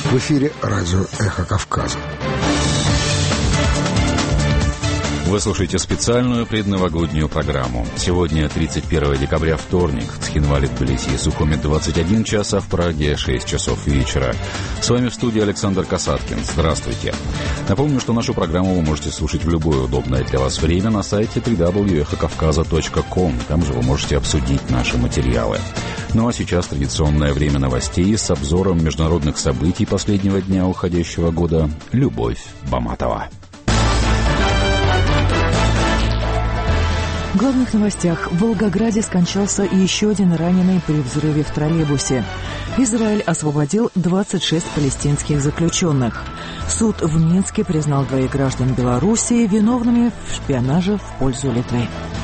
В эфире радио «Эхо Кавказа». Вы слушаете специальную предновогоднюю программу. Сегодня 31 декабря, вторник. Цхинвали, Тбилиси и Сухуми 21 час, а в Праге 6 часов вечера. С вами в студии Александр Касаткин. Здравствуйте. Напомню, что нашу программу вы можете слушать в любое удобное для вас время на сайте www.ekhokavkaza.com. Там же вы можете обсудить наши материалы. Ну а сейчас традиционное время новостей с обзором международных событий последнего дня уходящего года. Любовь Баматова. В главных новостях. В Волгограде скончался еще один раненый при взрыве в троллейбусе. Израиль освободил 26 палестинских заключенных. Суд в Минске признал 2 граждан Белоруссии виновными в шпионаже в пользу Литвы.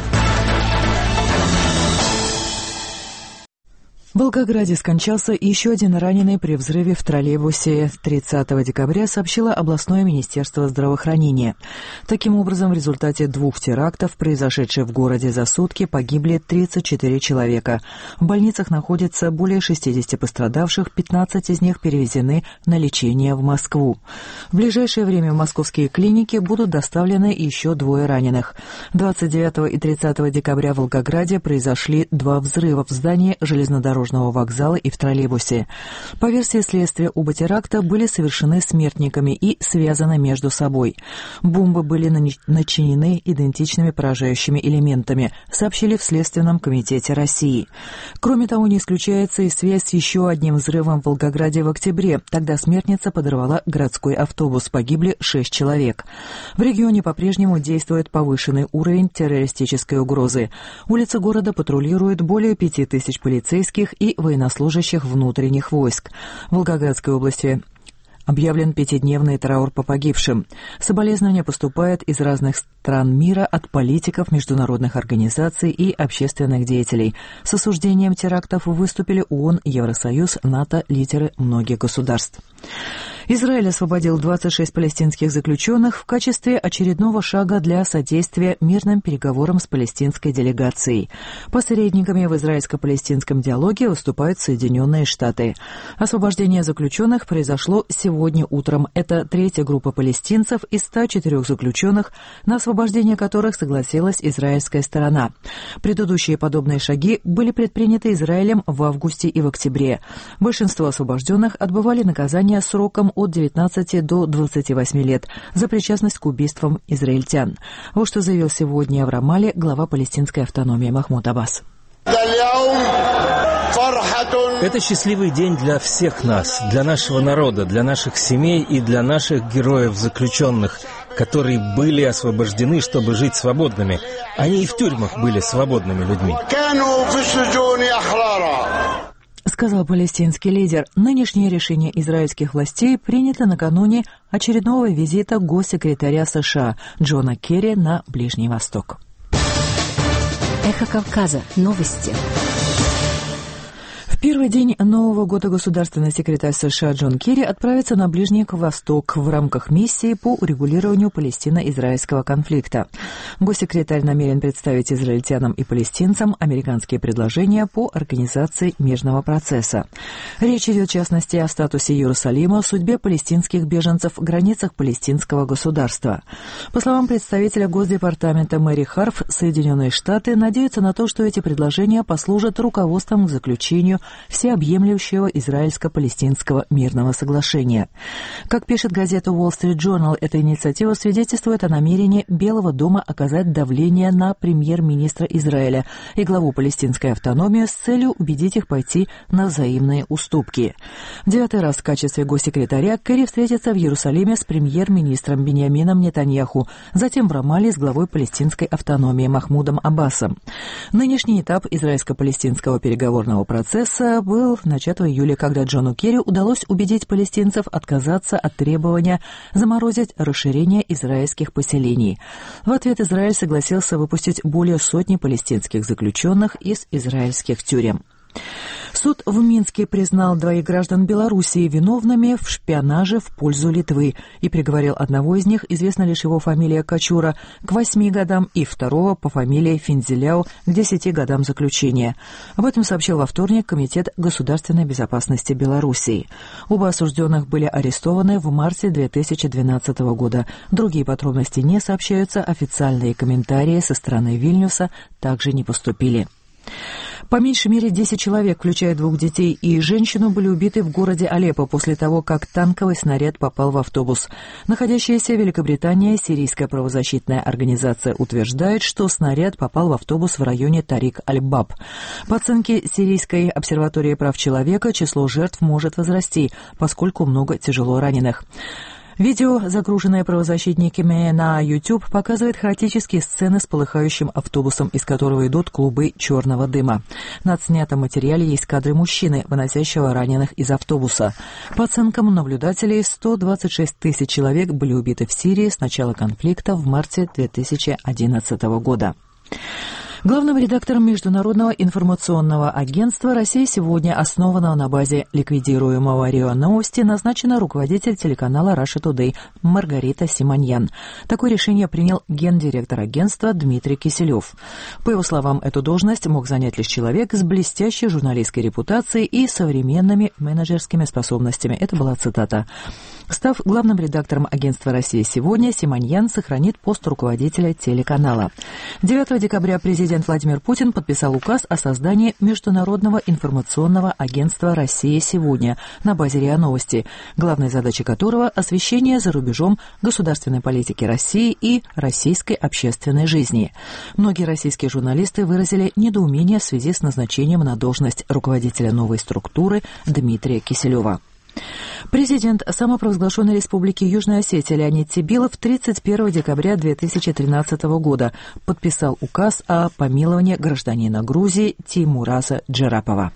В Волгограде скончался еще один раненый при взрыве в троллейбусе 30 декабря, сообщило областное министерство здравоохранения. Таким образом, в результате 2 терактов, произошедших в городе за сутки, погибли 34 человека. В больницах находится более 60 пострадавших, 15 из них перевезены на лечение в Москву. В ближайшее время в московские клиники будут доставлены еще 2 раненых. 29 и 30 декабря в Волгограде произошли 2 взрыва в здании железнодорожного вокзала и в троллейбусе. По версии следствия, оба теракта были совершены смертниками и связаны между собой. Бомбы были начинены идентичными поражающими элементами, сообщили в Следственном комитете России. Кроме того, не исключается и связь с еще одним взрывом в Волгограде в октябре. Тогда смертница подорвала городской автобус, погибли 6 человек. В регионе по-прежнему действует повышенный уровень террористической угрозы. Улицы города патрулируют более 5000 полицейских и военнослужащих внутренних войск. В Волгоградской области объявлен 5-дневный траур по погибшим. Соболезнования поступают из разных стран мира, от политиков, международных организаций и общественных деятелей. С осуждением терактов выступили ООН, Евросоюз, НАТО, лидеры многих государств. Израиль освободил 26 палестинских заключенных в качестве очередного шага для содействия мирным переговорам с палестинской делегацией. Посредниками в израильско-палестинском диалоге выступают Соединенные Штаты. Освобождение заключенных произошло сегодня утром. Это 3-я группа палестинцев из 104 заключенных, на освобождение которых согласилась израильская сторона. Предыдущие подобные шаги были предприняты Израилем в августе и в октябре. Большинство освобожденных отбывали наказание сроком от 19 до 28 лет за причастность к убийствам израильтян. Вот что заявил сегодня в Рамале глава палестинской автономии Махмуд Аббас. Это счастливый день для всех нас, для нашего народа, для наших семей и для наших героев-заключенных, которые были освобождены, чтобы жить свободными. Они и в тюрьмах были свободными людьми. Сказал палестинский лидер. Нынешнее решение израильских властей принято накануне очередного визита госсекретаря США Джона Керри на Ближний Восток. Эхо Кавказа. Новости. В первый день Нового года государственный секретарь США Джон Керри отправится на Ближний Восток в рамках миссии по урегулированию палестино-израильского конфликта. Госсекретарь намерен представить израильтянам и палестинцам американские предложения по организации мирного процесса. Речь идет, в частности, о статусе Иерусалима, судьбе палестинских беженцев, границах палестинского государства. По словам представителя Госдепартамента Мэри Харф, Соединенные Штаты надеются на то, что эти предложения послужат руководством к заключению всеобъемлющего израильско-палестинского мирного соглашения. Как пишет газета Wall Street Journal, эта инициатива свидетельствует о намерении Белого дома оказать давление на премьер-министра Израиля и главу палестинской автономии с целью убедить их пойти на взаимные уступки. В 9-й раз в качестве госсекретаря Керри встретится в Иерусалиме с премьер-министром Биньямином Нетаньяху, затем в Рамале с главой палестинской автономии Махмудом Аббасом. Нынешний этап израильско-палестинского переговорного процесса был начат в июле, когда Джону Керри удалось убедить палестинцев отказаться от требования заморозить расширение израильских поселений. В ответ Израиль согласился выпустить более 100 палестинских заключенных из израильских тюрем. Суд в Минске признал 2 граждан Белоруссии виновными в шпионаже в пользу Литвы и приговорил одного из них, известна лишь его фамилия Качура, к 8 годам и второго по фамилии Финзеляу к 10 годам заключения. Об этом сообщил во вторник Комитет государственной безопасности Белоруссии. Оба осужденных были арестованы в марте 2012 года. Другие подробности не сообщаются, официальные комментарии со стороны Вильнюса также не поступили. По меньшей мере 10 человек, включая 2 детей и женщину, были убиты в городе Алеппо после того, как танковый снаряд попал в автобус. Находящаяся в Великобритании сирийская правозащитная организация утверждает, что снаряд попал в автобус в районе Тарик-аль-Баб. По оценке Сирийской обсерватории прав человека, число жертв может возрасти, поскольку много тяжело раненых. Видео, загруженное правозащитниками на YouTube, показывает хаотические сцены с полыхающим автобусом, из которого идут клубы черного дыма. На отснятом материале есть кадры мужчины, выносящего раненых из автобуса. По оценкам наблюдателей, 126 тысяч человек были убиты в Сирии с начала конфликта в марте 2011 года. Главным редактором Международного информационного агентства «Россия сегодня», основанного на базе ликвидируемого РИА Новости, назначена руководитель телеканала Russia Today Маргарита Симоньян. Такое решение принял гендиректор агентства Дмитрий Киселев. По его словам, эту должность мог занять лишь человек с блестящей журналистской репутацией и современными менеджерскими способностями. Это была цитата. Став главным редактором агентства «Россия сегодня», Симоньян сохранит пост руководителя телеканала. 9 декабря президент Владимир Путин подписал указ о создании Международного информационного агентства «Россия сегодня» на базе РИА Новости, главной задачей которого – освещение за рубежом государственной политики России и российской общественной жизни. Многие российские журналисты выразили недоумение в связи с назначением на должность руководителя новой структуры Дмитрия Киселева. Президент самопровозглашенной республики Южная Осетия Леонид Тибилов 31 декабря 2013 года подписал указ о помиловании гражданина Грузии Теймураза Джерапова.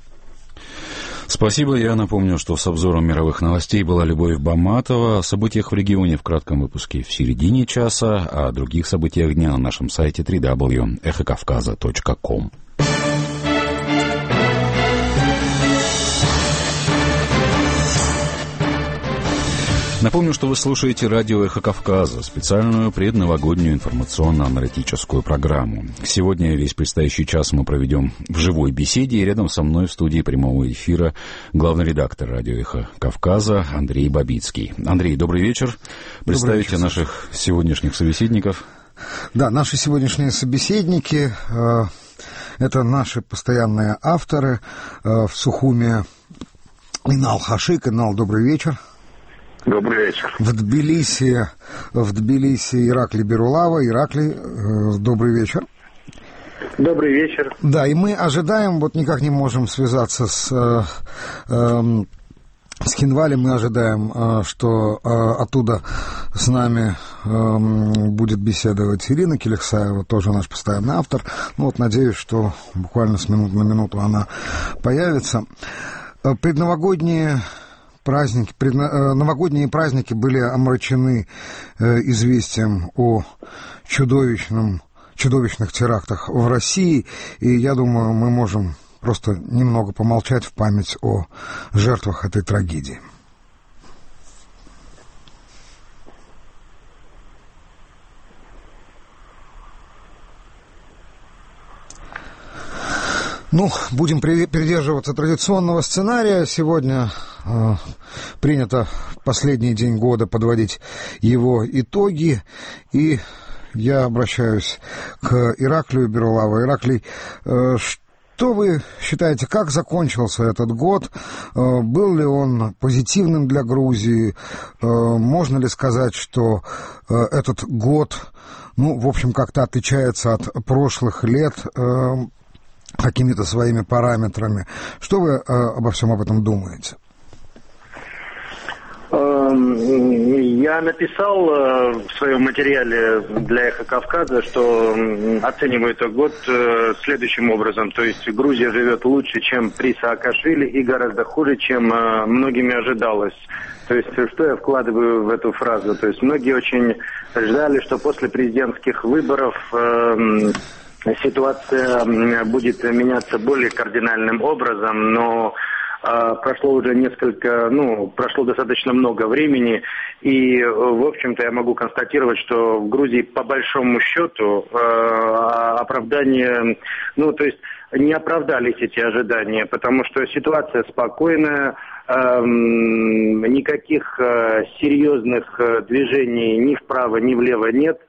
Спасибо. Я напомню, что с обзором мировых новостей была Любовь Баматова. О событиях в регионе в кратком выпуске в середине часа, а о других событиях дня на нашем сайте www.echokavkaza.com. Напомню, что вы слушаете радио «Эхо Кавказа», специальную предновогоднюю информационно-аналитическую программу. Сегодня весь предстоящий час мы проведем в живой беседе, и рядом со мной в студии прямого эфира главный редактор радио «Эхо Кавказа» Андрей Бабицкий. Андрей, добрый вечер. Представите наших сегодняшних собеседников. Да, наши сегодняшние собеседники это наши постоянные авторы в Сухуме. Инал Хашик. Инал, добрый вечер. Добрый вечер. В Тбилиси Ираклий Берулава. Ираклий, добрый вечер. Добрый вечер. Да, и мы ожидаем, вот никак не можем связаться с Хинвалем, мы ожидаем, что оттуда с нами будет беседовать Ирина Келексаева, тоже наш постоянный автор. Ну вот, надеюсь, что буквально с минуты на минуту она появится. Новогодние праздники были омрачены известием о чудовищных терактах в России, и я думаю, мы можем просто немного помолчать в память о жертвах этой трагедии. Ну, будем придерживаться традиционного сценария. Сегодня принято в последний день года подводить его итоги. И я обращаюсь к Ираклию Берулава. Ираклий, что вы считаете, как закончился этот год? Был ли он позитивным для Грузии? Можно ли сказать, что этот год, ну, в общем, как-то отличается от прошлых лет какими-то своими параметрами? Что вы обо всем об этом думаете? Я написал в своем материале для «Эхо Кавказа», что оцениваю этот год следующим образом. То есть Грузия живет лучше, чем при Саакашвили, и гораздо хуже, чем многими ожидалось. То есть что я вкладываю в эту фразу? То есть многие очень ждали, что после президентских выборов ситуация будет меняться более кардинальным образом, но прошло достаточно много времени, и, в общем-то, я могу констатировать, что в Грузии, по большому счету, оправдание, не оправдались эти ожидания, потому что ситуация спокойная, никаких серьезных движений ни вправо, ни влево нет.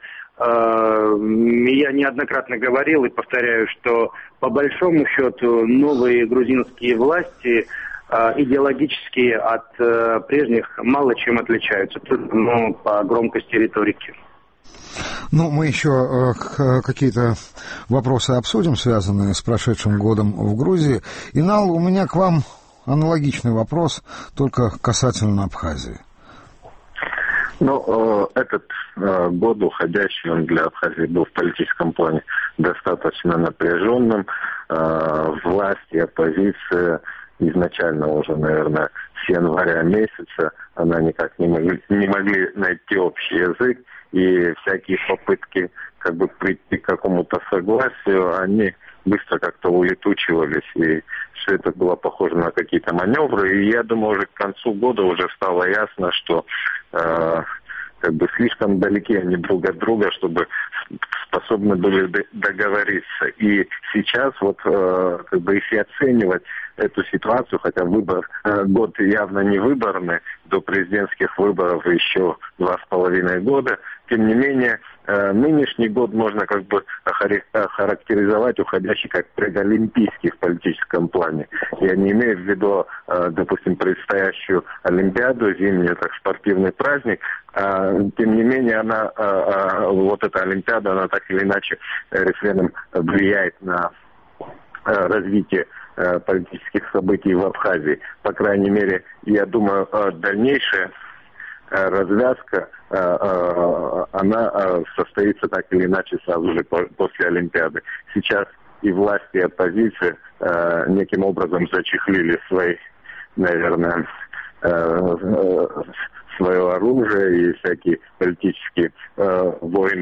Я неоднократно говорил и повторяю, что по большому счету новые грузинские власти идеологически от прежних мало чем отличаются, по громкости риторики. Мы еще какие-то вопросы обсудим, связанные с прошедшим годом в Грузии. Инал, у меня к вам аналогичный вопрос, только касательно Абхазии. Этот год уходящий, он для Абхазии был в политическом плане достаточно напряженным. Власть и оппозиция изначально уже, наверное, с января месяца, она никак не могли найти общий язык, и всякие попытки прийти к какому-то согласию, они быстро как-то улетучивались, и все это было похоже на какие-то маневры. И я думаю, уже к концу года уже стало ясно, что слишком далеки они друг от друга, чтобы способны были договориться. И сейчас если оценивать эту ситуацию, хотя год явно не выборный, до президентских выборов еще 2,5 года, тем не менее, нынешний год можно охарактеризовать уходящий как предолимпийский в политическом плане. Я не имею в виду, допустим, предстоящую Олимпиаду, зимний спортивный праздник. Тем не менее, эта Олимпиада, она так или иначе рефреном влияет на развитие политических событий в Абхазии. По крайней мере, я думаю, дальнейшая развязка, она состоится так или иначе сразу же после Олимпиады. Сейчас и власть, и оппозиция неким образом зачехлили свое оружие и всякие политические войны.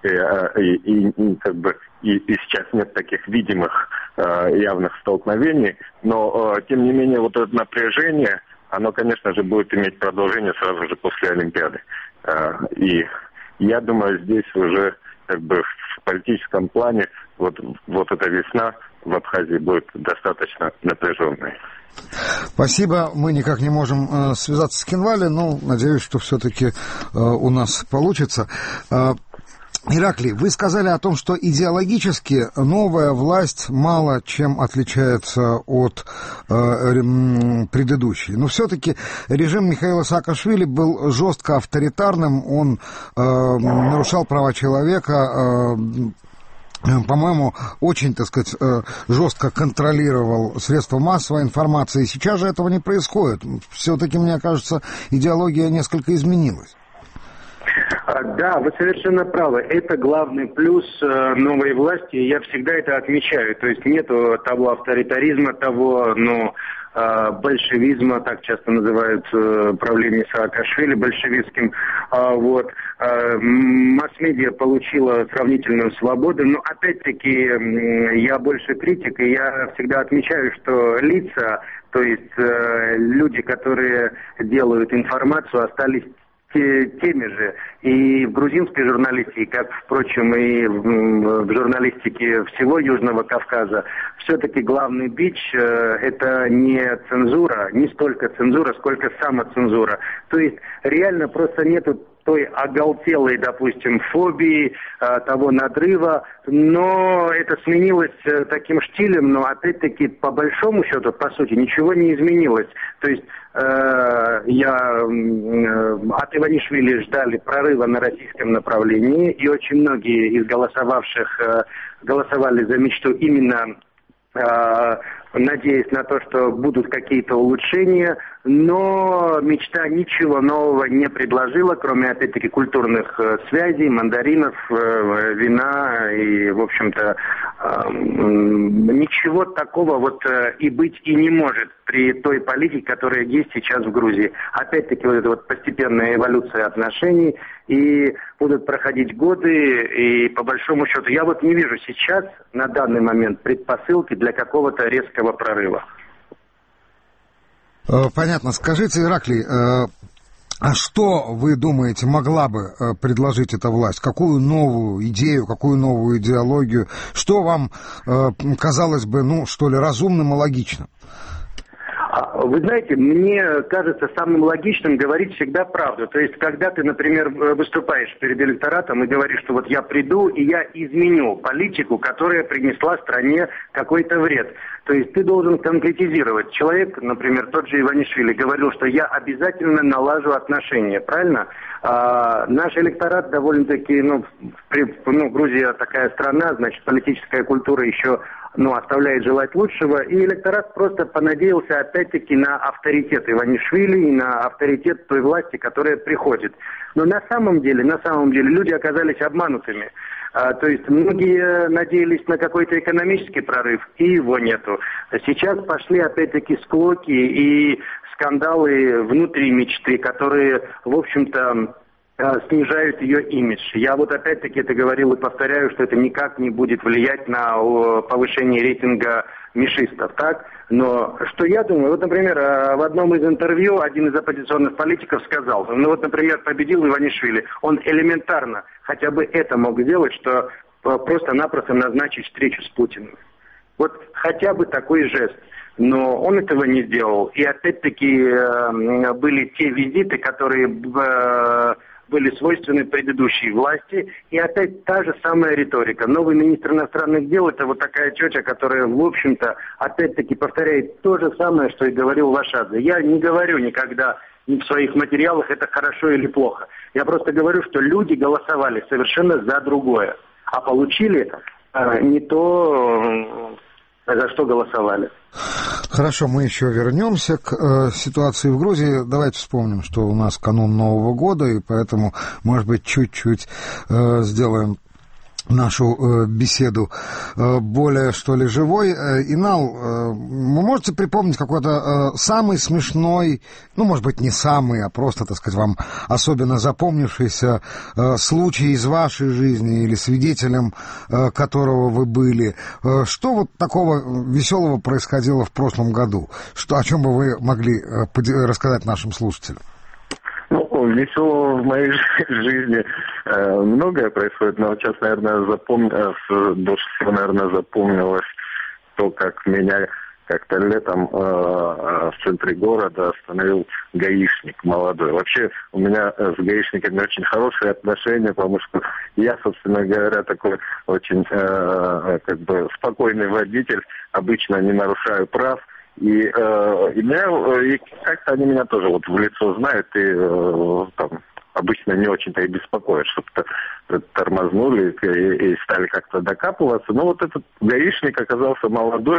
И сейчас нет таких видимых явных столкновений, но тем не менее это напряжение, оно, конечно же, будет иметь продолжение сразу же после Олимпиады. И я думаю, здесь уже в политическом плане эта весна в Абхазии будет достаточно напряженной. Спасибо. Мы никак не можем связаться с Цхинвали, но надеюсь, что все-таки у нас получится. Ираклий, вы сказали о том, что идеологически новая власть мало чем отличается от предыдущей. Но все-таки режим Михаила Саакашвили был жестко авторитарным, он нарушал права человека, по-моему, очень, жестко контролировал средства массовой информации. Сейчас же этого не происходит. Все-таки, мне кажется, идеология несколько изменилась. Да, вы совершенно правы. Это главный плюс новой власти. Я всегда это отмечаю. То есть нету того авторитаризма, того, большевизма, так часто называют правление Саакашвили большевистским. Масс-медиа получила сравнительную свободу, но опять-таки я больше критик, и я всегда отмечаю, что лица, то есть люди, которые делают информацию, остались теми же. И в грузинской журналистике, как, впрочем, и в журналистике всего Южного Кавказа, все-таки главный бич это не цензура, не столько цензура, сколько самоцензура. То есть реально просто нету той оголтелой, допустим, фобии, того надрыва, но это сменилось таким штилем, но опять-таки по большому счету, по сути, ничего не изменилось. То есть от Иванишвили ждали прорыва на российском направлении, и очень многие из голосовавших голосовали за мечту именно надеясь на то, что будут какие-то улучшения, но мечта ничего нового не предложила, кроме, опять-таки, культурных связей, мандаринов, вина и, в общем-то, ничего такого вот и быть и не может при той политике, которая есть сейчас в Грузии. Опять-таки, вот эта вот постепенная эволюция отношений, и будут проходить годы, и по большому счету я вот не вижу сейчас, на данный момент, предпосылки для какого-то резкого прорыва. Понятно. Скажите, Ираклий, а что, вы думаете, могла бы предложить эта власть? Какую новую идею, какую новую идеологию? Что вам казалось бы, что ли, разумным и логичным? Вы знаете, мне кажется самым логичным говорить всегда правду. То есть, когда ты, например, выступаешь перед электоратом и говоришь, что вот я приду и я изменю политику, которая принесла стране какой-то вред. То есть ты должен конкретизировать. Человек, например, тот же Иванишвили, говорил, что я обязательно налажу отношения, правильно? Наш электорат довольно-таки, Грузия такая страна, значит, политическая культура еще оставляет желать лучшего, и электорат просто понадеялся опять-таки на авторитет Иванишвили и на авторитет той власти, которая приходит. Но на самом деле люди оказались обманутыми. То есть многие надеялись на какой-то экономический прорыв, и его нету. Сейчас пошли опять-таки склоки и скандалы внутри мечты, которые, в общем-то, снижают ее имидж. Я вот опять-таки это говорил и повторяю, что это никак не будет влиять на повышение рейтинга мишистов, так? Но что я думаю, вот, например, в одном из интервью один из оппозиционных политиков сказал, например, победил Иванишвили, он элементарно хотя бы это мог сделать, что просто-напросто назначить встречу с Путиным. Вот хотя бы такой жест. Но он этого не сделал. И опять-таки были те визиты, которые были свойственны предыдущей власти, и опять та же самая риторика. Новый министр иностранных дел — это вот такая тетя, которая, в общем-то, опять-таки повторяет то же самое, что и говорил Вашадзе. Я не говорю никогда в своих материалах, это хорошо или плохо. Я просто говорю, что люди голосовали совершенно за другое, а получили не то, за что голосовали. Хорошо, мы еще вернемся к ситуации в Грузии. Давайте вспомним, что у нас канун Нового года, и поэтому, может быть, чуть-чуть сделаем нашу беседу более, что ли, живой. Инал, вы можете припомнить какой-то самый смешной, может быть, не самый, а просто, так сказать, вам особенно запомнившийся случай из вашей жизни или свидетелем которого вы были? Что вот такого веселого происходило в прошлом году? О чем бы вы могли рассказать нашим слушателям? Веселого в моей жизни многое происходит, но сейчас, наверное, больше всего, запомнилось то, как меня как-то летом в центре города остановил гаишник молодой. Вообще у меня с гаишниками очень хорошие отношения, потому что я, собственно говоря, такой очень спокойный водитель, обычно не нарушаю прав. И как-то они меня тоже в лицо знают и обычно не очень-то и беспокоят, что-то тормознули и стали как-то докапываться. Но вот этот гаишник оказался молодой,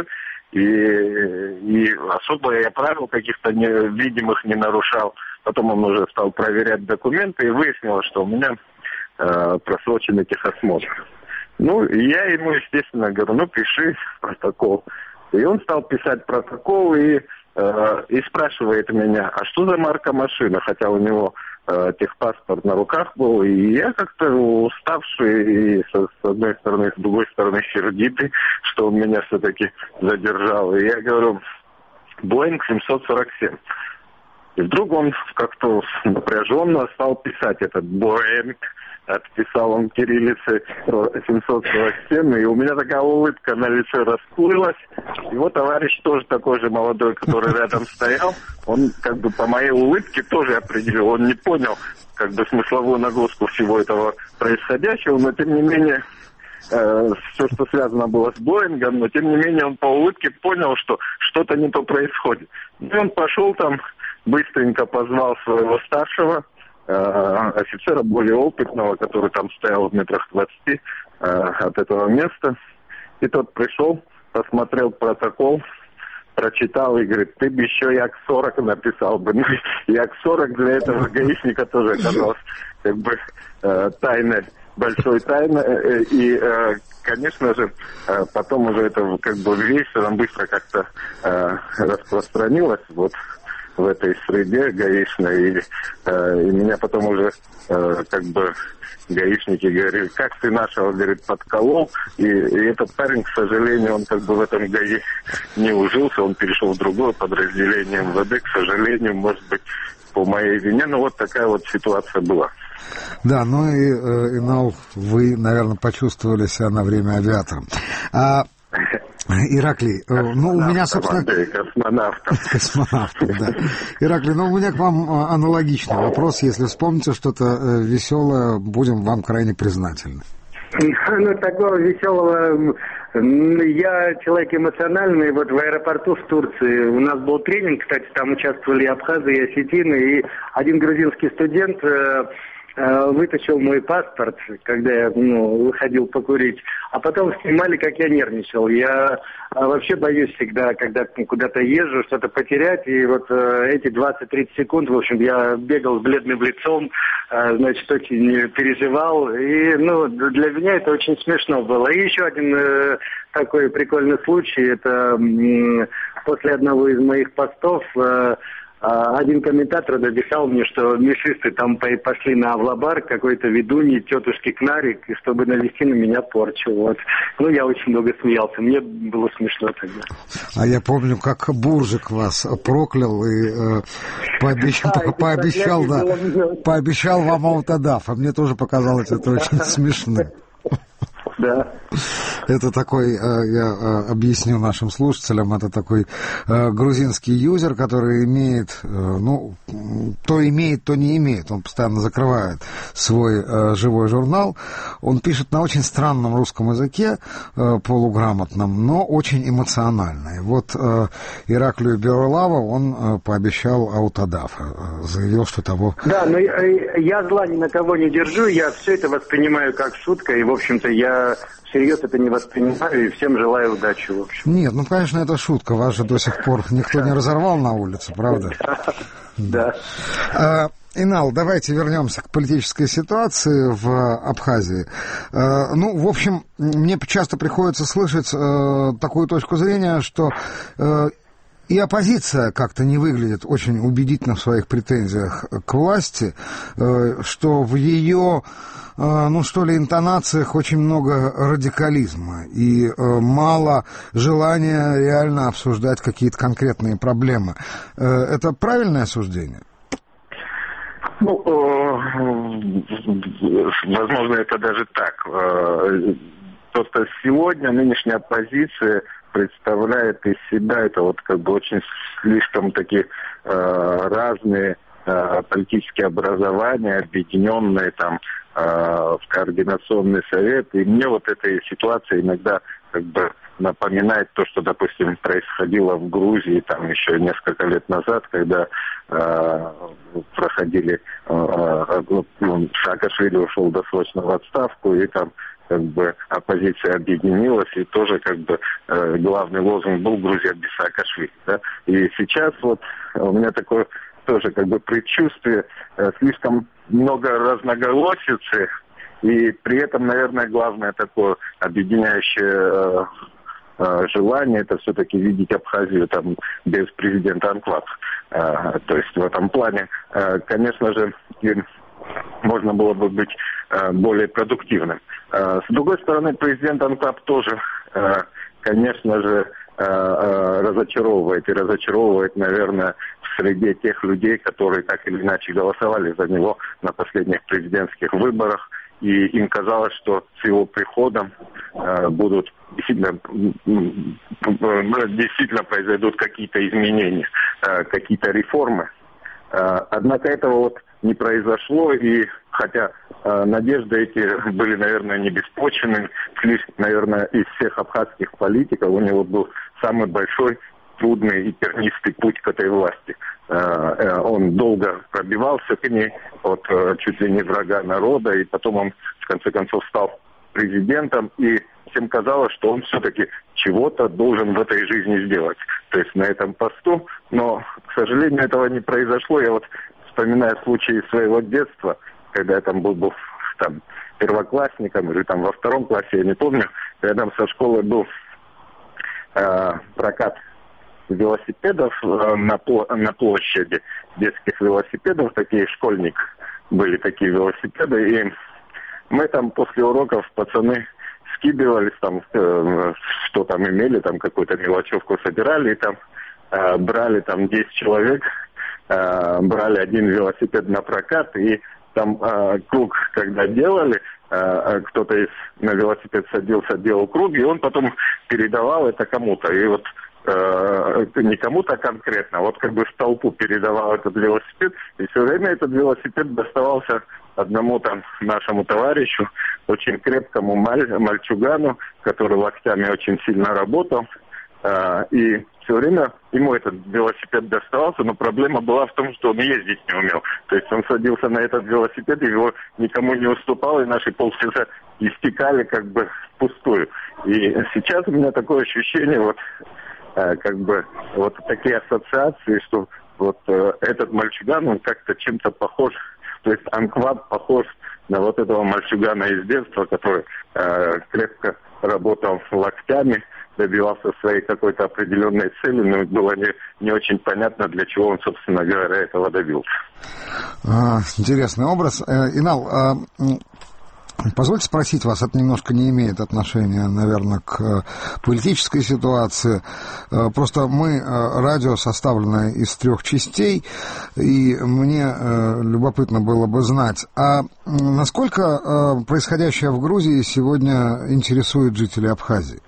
и особо я правил каких-то видимых не нарушал. Потом он уже стал проверять документы и выяснилось, что у меня просроченный техосмотр. И я ему, естественно, говорю, пиши протокол. И он стал писать протокол и спрашивает меня, а что за марка машины, хотя у него техпаспорт на руках был, и я как-то уставший, и с одной стороны, с другой стороны сердитый, что он меня все-таки задержал. И я говорю, Boeing 747. И вдруг он как-то напряженно стал писать этот Boeing. Отписал он кириллицей 747, и у меня такая улыбка на лице расплылась. Его товарищ тоже такой же молодой, который рядом стоял, он по моей улыбке тоже определил, он не понял смысловую нагрузку всего этого происходящего, но тем не менее все, что связано было с Боингом, но тем не менее он по улыбке понял, что что-то не то происходит. И он пошел быстренько позвал своего старшего офицера, более опытного, который там стоял в метрах 20 от этого места. И тот пришел, посмотрел протокол, прочитал и говорит, ты бы еще Як-40 написал бы. Ну, Як-40 для этого гаишника тоже оказалось как бы тайной, большой тайной. И, конечно же, потом уже это как бы вещь, она быстро как-то распространилась вот в этой среде гаишной. И меня потом уже как бы гаишники говорили, как ты нашего, говорит, подколол. И этот парень, к сожалению, он как бы в этом ГАИ не ужился, он перешел в другое подразделение МВД, к сожалению, может быть, по моей вине. Но вот такая вот ситуация была. Да, ну и, Инал, вы, наверное, почувствовали себя на время авиатором. Ираклий, ну, у меня, собственно... Космонавтом, да. Ираклий, ну, у меня к вам аналогичный вопрос. Если вспомните что-то веселое, будем вам крайне признательны. Ну, такого веселого... Я человек эмоциональный. Вот в аэропорту в Турции у нас был тренинг, кстати, там участвовали абхазы и осетины, и один грузинский студент... вытащил мой паспорт, когда я выходил покурить, а потом снимали, как я нервничал. Я вообще боюсь всегда, когда куда-то езжу, что-то потерять, и вот эти 20-30 секунд, в общем, я бегал с бледным лицом, значит, очень переживал, и, для меня это очень смешно было. И еще один такой прикольный случай, это после одного из моих постов один комментатор написал мне, что мишисты там пошли на Авлабар какой-то ведуньи, тетушки Кнарик, и чтобы навести на меня порчу. Вот. Ну, я очень много смеялся. Мне было смешно тогда. А я помню, как Буржик вас проклял и пообещал вам аутодаф. А мне тоже показалось это очень смешно. Да. Это такой, я объясню нашим слушателям, это такой грузинский юзер, который имеет, то имеет, то не имеет. Он постоянно закрывает свой живой журнал. Он пишет на очень странном русском языке, полуграмотном, но очень эмоционально. И вот Ираклию Беорлаву он пообещал аутодаф, заявил, что того... Да, но я зла ни на кого не держу, я все это воспринимаю как шутка, и, в общем-то, я всерьез это не воспринимаю, и всем желаю удачи, в общем. Нет, конечно, это шутка. Вас же до сих пор никто не разорвал на улице, правда? Да. Инал, давайте вернемся к политической ситуации в Абхазии. В общем, мне часто приходится слышать такую точку зрения, что и оппозиция как-то не выглядит очень убедительно в своих претензиях к власти, что в ее, интонациях очень много радикализма и мало желания реально обсуждать какие-то конкретные проблемы. Это правильное суждение? Возможно, это даже так. Просто сегодня нынешняя оппозиция представляет из себя это вот как бы очень слишком такие разные политические образования, объединенные там в координационный совет. И мне вот эта ситуация иногда как бы напоминает то, что, допустим, происходило в Грузии там еще несколько лет назад, когда проходили Саакашвили ушел досрочно в отставку, и там как бы оппозиция объединилась, и тоже как бы главный лозунг был «Грузия без Саакашвили». Да? И сейчас вот у меня такое тоже как бы предчувствие, слишком много разноголосицы, и при этом, наверное, главное такое объединяющее желание — это все-таки видеть Абхазию там без президента анклав. То есть в этом плане, конечно же, можно было бы быть более продуктивным. С другой стороны, президент анклав тоже, конечно же, разочаровывает, наверное, в среде тех людей, которые так или иначе голосовали за него на последних президентских выборах. И им казалось, что с его приходом будут действительно произойдут какие-то изменения, какие-то реформы. Однако этого вот не произошло, и хотя надежды эти были, наверное, не беспочвенными, наверное, из всех абхазских политиков у него был самый большой, трудный и тернистый путь к этой власти. Он долго пробивался к ней от чуть ли не врага народа, и потом он, в конце концов, стал президентом, и всем казалось, что он все-таки чего-то должен в этой жизни сделать. То есть на этом посту, но, к сожалению, этого не произошло. Я вот вспоминаю случаи своего детства, когда я там был там первоклассником или там во 2 классе, я не помню, рядом со школой был прокат велосипедов на площади, детских велосипедов, такие школьник были такие велосипеды, и мы там после уроков, пацаны, скидывались там, что там имели, там какую-то мелочевку собирали, и там брали там 10 человек, брали один велосипед на прокат, и там круг, когда делали, кто-то на велосипед садился, делал круг, и он потом передавал это кому-то. И вот не кому-то конкретно, вот как бы в толпу передавал этот велосипед, и все время этот велосипед доставался одному там нашему товарищу, очень крепкому мальчугану, который локтями очень сильно работал, и все время ему этот велосипед доставался, но проблема была в том, что он ездить не умел. То есть он садился на этот велосипед, и его никому не уступал, и наши полчаса истекали как бы впустую. И сейчас у меня такое ощущение, вот как бы вот такие ассоциации, что вот этот мальчуган, он как-то чем-то похож, то есть Анкваб похож на вот этого мальчугана из детства, который крепко работал локтями, добивался своей какой-то определенной цели, но было не очень понятно, для чего он, собственно говоря, этого добился. Интересный образ. Инал, позвольте спросить вас, это немножко не имеет отношения, наверное, к политической ситуации. Просто мы, радио, составленное из 3 частей, и мне любопытно было бы знать, а насколько происходящее в Грузии сегодня интересует жителей Абхазии?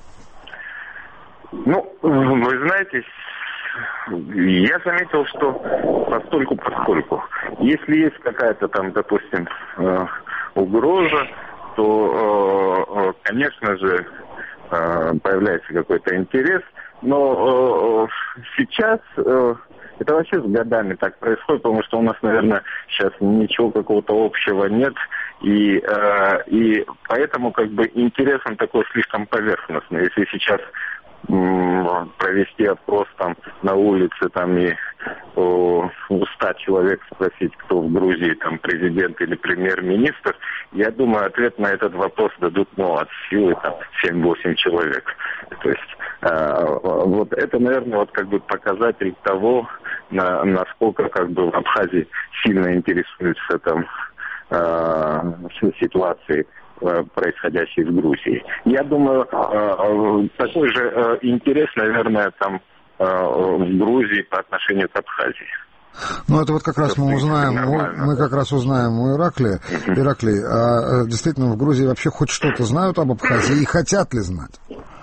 Ну, вы знаете, я заметил, что постольку-поскольку. Если есть какая-то там, допустим, угроза, то, конечно же, появляется какой-то интерес. Но сейчас это вообще с годами так происходит, потому что у нас, наверное, сейчас ничего какого-то общего нет. И поэтому как бы интерес он такой слишком поверхностный. Если сейчас провести опрос там на улице там и у 100 человек спросить, кто в Грузии там президент или премьер-министр, я думаю, ответ на этот вопрос дадут, от силы там 7-8 человек. То есть вот это, наверное, вот как бы показатель того, насколько как бы в Абхазии сильно интересуются там ситуацией, происходящей в Грузии. Я думаю, такой же интерес, наверное, там в Грузии по отношению к Абхазии. Ну, это вот как раз мы узнаем, мы как раз узнаем у Ираклия. Ираклий, а действительно в Грузии вообще хоть что-то знают об Абхазии и хотят ли знать?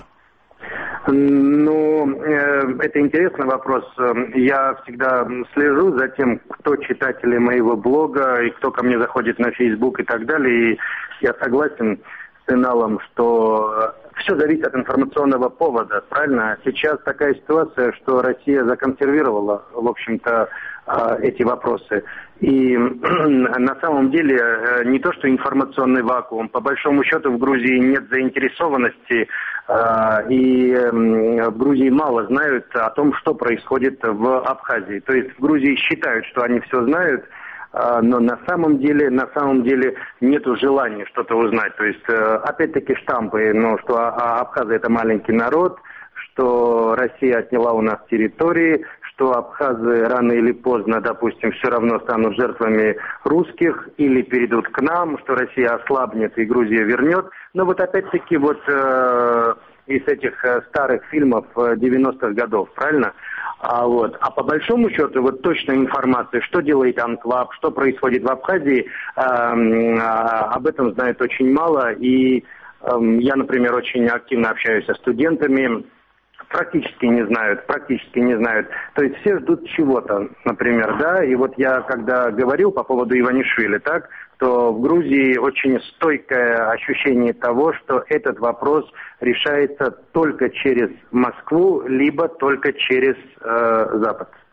Ну, это интересный вопрос. Я всегда слежу за тем, кто читатели моего блога и кто ко мне заходит на Facebook и так далее. И я согласен с Иналом, что все зависит от информационного повода, правильно? Сейчас такая ситуация, что Россия законсервировала, в общем-то, эти вопросы. И на самом деле не то, что информационный вакуум. По большому счету в Грузии нет заинтересованности, и в Грузии мало знают о том, что происходит в Абхазии. То есть в Грузии считают, что они все знают, но на самом деле нету желания что-то узнать. То есть опять-таки штампы, что Абхазия это маленький народ, что Россия отняла у нас территории, что абхазы рано или поздно, допустим, все равно станут жертвами русских или перейдут к нам, что Россия ослабнет и Грузия вернет. Но вот опять-таки из этих старых фильмов 90-х годов, правильно? А по большому счету, вот точной информации, что делает Анкваб, что происходит в Абхазии, об этом знают очень мало. И я, например, очень активно общаюсь со студентами, практически не знают. То есть все ждут чего-то, например, да. И вот я, когда говорил по поводу Иванишвили, так, то в Грузии очень стойкое ощущение того, что этот вопрос решается только через Москву, либо только через Запад.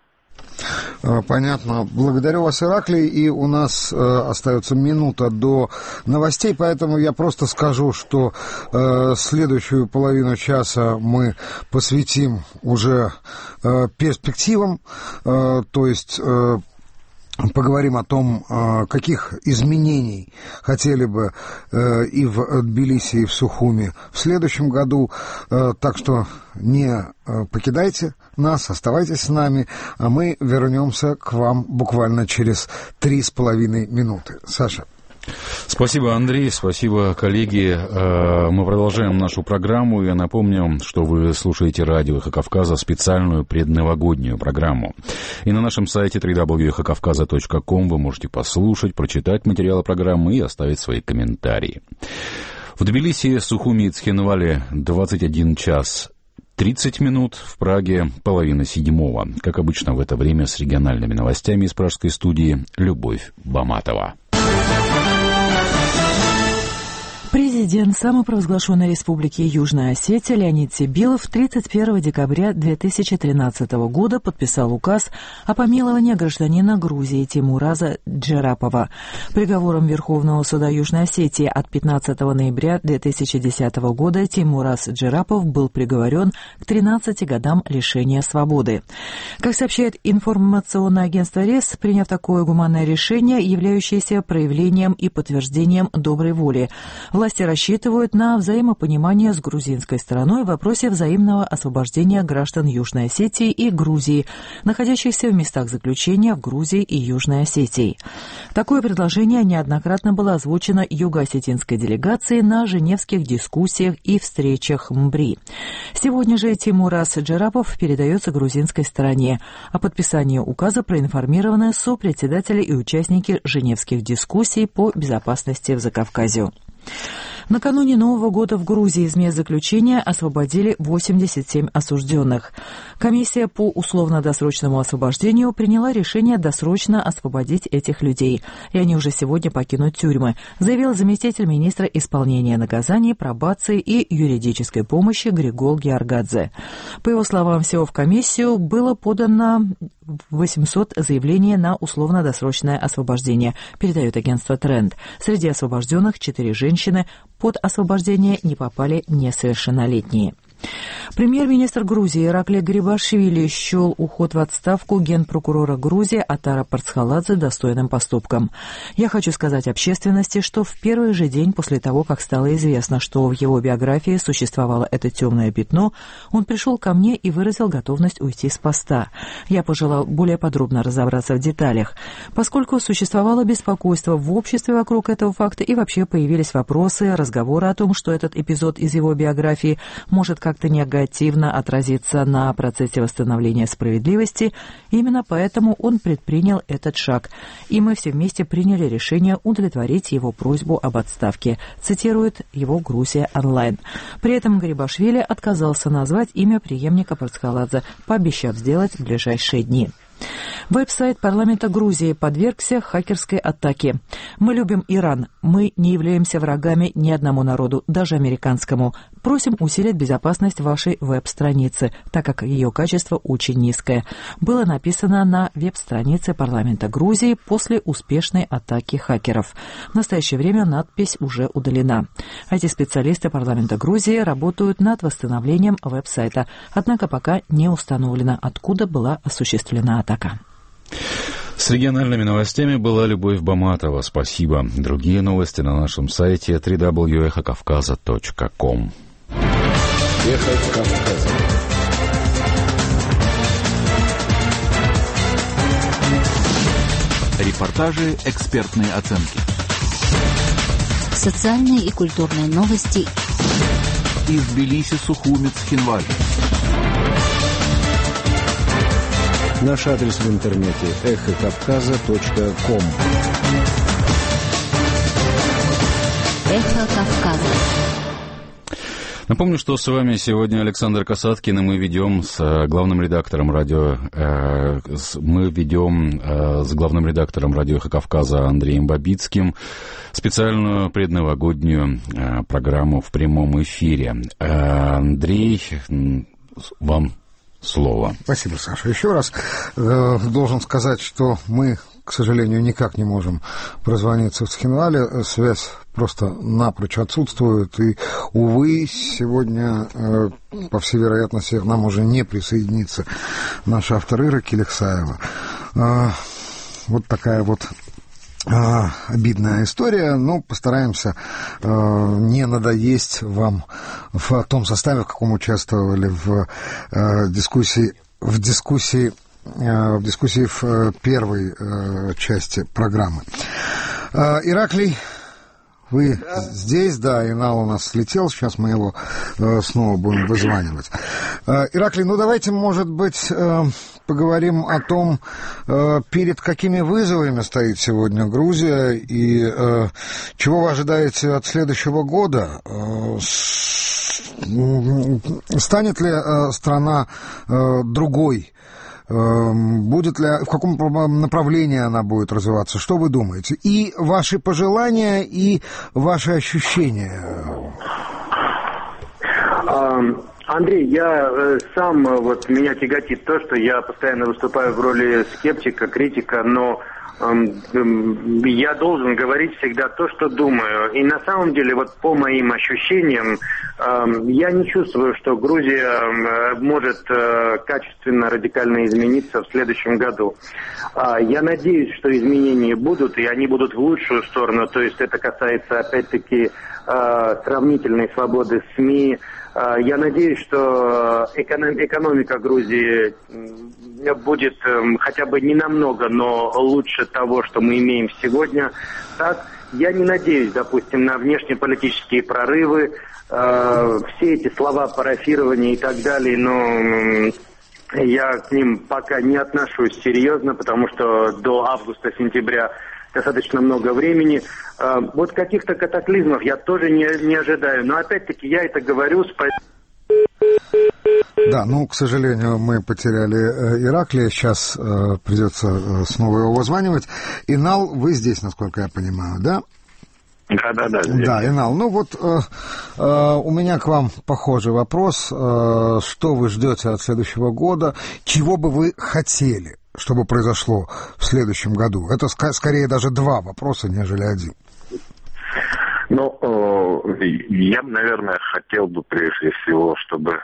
Понятно. Благодарю вас, Ираклий. И у нас остается минута до новостей, поэтому я просто скажу, что следующую половину часа мы посвятим уже перспективам, то есть поговорим о том, каких изменений хотели бы и в Тбилиси, и в Сухуми в следующем году. Так что не покидайте нас, оставайтесь с нами, а мы вернемся к вам буквально через 3,5 минуты. Саша. Спасибо, Андрей, спасибо, коллеги. Мы продолжаем нашу программу. Я напомню, что вы слушаете радио «Эхо Кавказа», специальную предновогоднюю программу. И на нашем сайте www.эхокавказа.ком вы можете послушать, прочитать материалы программы и оставить свои комментарии. В Тбилиси, Сухуми и Цхинвале 21 час 30 минут, в Праге 6:30. Как обычно в это время с региональными новостями из пражской студии Любовь Баматова. Президент самопровозглашенной республики Южная Осетия Леонид Сибилов 31 декабря 2013 года подписал указ о помиловании гражданина Грузии Теймураза Джерапова. Приговором Верховного суда Южной Осетии от 15 ноября 2010 года Теймураз Джерапов был приговорен к 13 годам лишения свободы. Как сообщает информационное агентство РЕС, приняв такое гуманное решение, являющееся проявлением и подтверждением доброй воли, власти рассчитывают на взаимопонимание с грузинской стороной в вопросе взаимного освобождения граждан Южной Осетии и Грузии, находящихся в местах заключения в Грузии и Южной Осетии. Такое предложение неоднократно было озвучено юго-осетинской делегацией на женевских дискуссиях и встречах МБРИ. Сегодня же Теймураз Джерапов передается грузинской стороне. О подписании указа проинформированы сопредседатели и участники женевских дискуссий по безопасности в Закавказье. Накануне Нового года в Грузии из мест заключения освободили 87 осужденных. Комиссия по условно-досрочному освобождению приняла решение досрочно освободить этих людей, и они уже сегодня покинут тюрьмы, заявил заместитель министра исполнения наказаний, пробации и юридической помощи Григол Георгадзе. По его словам, всего в комиссию было подано 800 заявлений на условно-досрочное освобождение, передает агентство «Тренд». Среди освобожденных 4 женщины, под освобождение не попали несовершеннолетние. Премьер-министр Грузии Ираклий Гарибашвили счел уход в отставку генпрокурора Грузии Атара Парцхаладзе достойным поступком. Я хочу сказать общественности, что в первый же день после того, как стало известно, что в его биографии существовало это темное пятно, он пришел ко мне и выразил готовность уйти с поста. Я пожелал более подробно разобраться в деталях. Поскольку существовало беспокойство в обществе вокруг этого факта и вообще появились вопросы, разговоры о том, что этот эпизод из его биографии может как-то негативно отразиться на процессе восстановления справедливости, именно поэтому он предпринял этот шаг, и мы все вместе приняли решение удовлетворить его просьбу об отставке, цитирует его «Грузия онлайн». При этом Гарибашвили отказался назвать имя преемника Парцхаладзе, пообещав сделать в ближайшие дни. Веб-сайт парламента Грузии подвергся хакерской атаке. Мы любим Иран. Мы не являемся врагами ни одному народу, даже американскому. Просим усилить безопасность вашей веб-страницы, так как ее качество очень низкое. Было написано на веб-странице парламента Грузии после успешной атаки хакеров. В настоящее время надпись уже удалена. Эти специалисты парламента Грузии работают над восстановлением веб-сайта, однако пока не установлено, откуда была осуществлена атака. С региональными новостями была Любовь Баматова. Спасибо. Другие новости на нашем сайте www.эхокавказа.ком. Эхо Кавказа. Репортажи, экспертные оценки. Социальные и культурные новости. Из Тбилиси, Сухуми, Цхинвали. Наш адрес в интернете эхокавказа.ком. Эхо Кавказа. Напомню, что с вами сегодня Александр Касаткин, и мы ведем с главным редактором радио «Эхо Кавказа» Андреем Бабицким специальную предновогоднюю программу в прямом эфире. Андрей, вам слово. Спасибо, Саша. Еще раз должен сказать, что мы, к сожалению, никак не можем прозвониться в Цхинвале. Связь просто напрочь отсутствует. И, увы, сегодня, по всей вероятности, к нам уже не присоединится наш автор Ира Келексаева. Вот такая вот обидная история, но постараемся не надоесть вам в том составе, в каком участвовали в дискуссии в первой части программы. Ираклий, вы здесь, да, Инал у нас слетел, сейчас мы его снова будем вызванивать. Ираклий, ну давайте, может быть, поговорим о том, перед какими вызовами стоит сегодня Грузия и чего вы ожидаете от следующего года. Станет ли страна другой? Будет ли, в каком направлении она будет развиваться? Что вы думаете? И ваши пожелания, и ваши ощущения. Андрей, я сам, вот меня тяготит то, что я постоянно выступаю в роли скептика, критика, но я должен говорить всегда то, что думаю. И на самом деле, вот по моим ощущениям, я не чувствую, что Грузия может качественно, радикально измениться в следующем году. Я надеюсь, что изменения будут, и они будут в лучшую сторону. То есть это касается, опять-таки, сравнительной свободы СМИ. Я надеюсь, что экономика Грузии будет хотя бы не намного, но лучше того, что мы имеем сегодня. Так, я не надеюсь, допустим, на внешнеполитические прорывы, все эти слова парафирования и так далее, но я к ним пока не отношусь серьезно, потому что до августа-сентября достаточно много времени. Вот каких-то катаклизмов я тоже не ожидаю. Но опять-таки я это говорю с... Да, ну, к сожалению, мы потеряли Ираклия. Сейчас придется снова его вызванивать. Инал, вы здесь, насколько я понимаю, да? Да. Да, Инал, ну вот у меня к вам похожий вопрос. Что вы ждете от следующего года? Чего бы вы хотели, чтобы произошло в следующем году? Это скорее даже два вопроса, нежели один. Ну, я бы, наверное, хотел бы прежде всего, чтобы,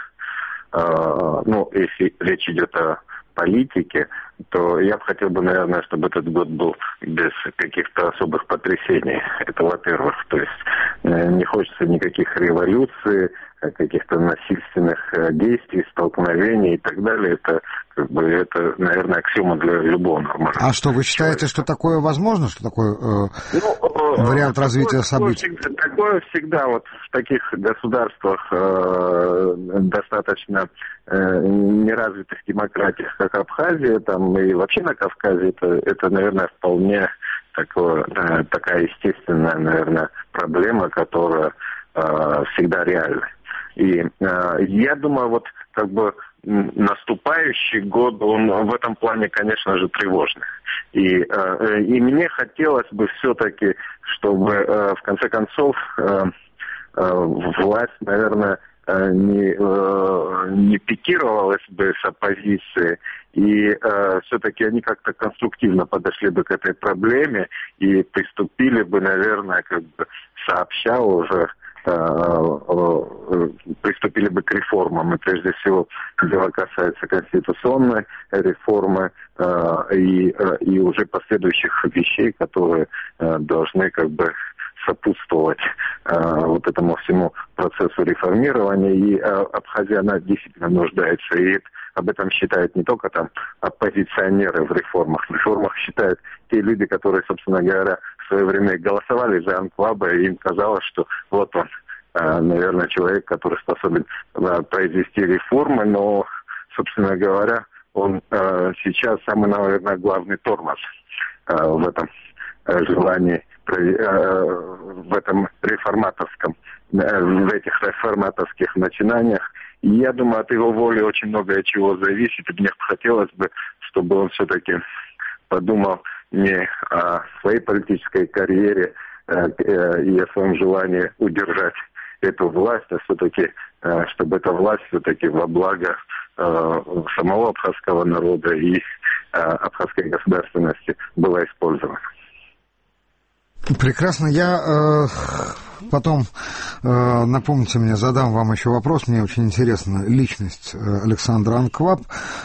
если речь идет о политике, то я бы хотел бы, наверное, чтобы этот год был без каких-то особых потрясений. Это, во-первых, то есть не хочется никаких революций, каких-то насильственных действий, столкновений и так далее. Это, это, наверное, аксиома для любого нормального. А что, вы считаете, что такое возможно, что такое вариант развития событий? Такое всегда вот в таких государствах достаточно неразвитых демократиях, как Абхазия, там и вообще на Кавказе, это наверное, вполне такая естественная, наверное, проблема, которая всегда реальна. И я думаю, вот наступающий год, он в этом плане, конечно же, тревожный. И мне хотелось бы все-таки, чтобы в конце концов власть, наверное, не пикировалась бы с оппозицией, и все-таки они как-то конструктивно подошли бы к этой проблеме и приступили бы, наверное, сообща уже приступили бы к реформам. И прежде всего дело касается конституционной реформы и уже последующих вещей, которые должны сопутствовать вот этому всему процессу реформирования. И Абхазия, она действительно нуждается. И об этом считают не только оппозиционеры в реформах. В реформах считают те люди, которые, собственно говоря, в свое время голосовали за анклавы, и им казалось, что вот он, наверное, человек, который способен произвести реформы, но, собственно говоря, он сейчас самый, наверное, главный тормоз в этом желании, в этом в этих реформаторских начинаниях. И я думаю, от его воли очень многое чего зависит. И мне хотелось бы, чтобы он все-таки подумал не о своей политической карьере и о своем желании удержать эту власть, а все-таки, чтобы эта власть все-таки во благо самого абхазского народа и абхазской государственности было использовано. Прекрасно. Я потом, напомните мне, задам вам еще вопрос. Мне очень интересна личность Александра Анкваб,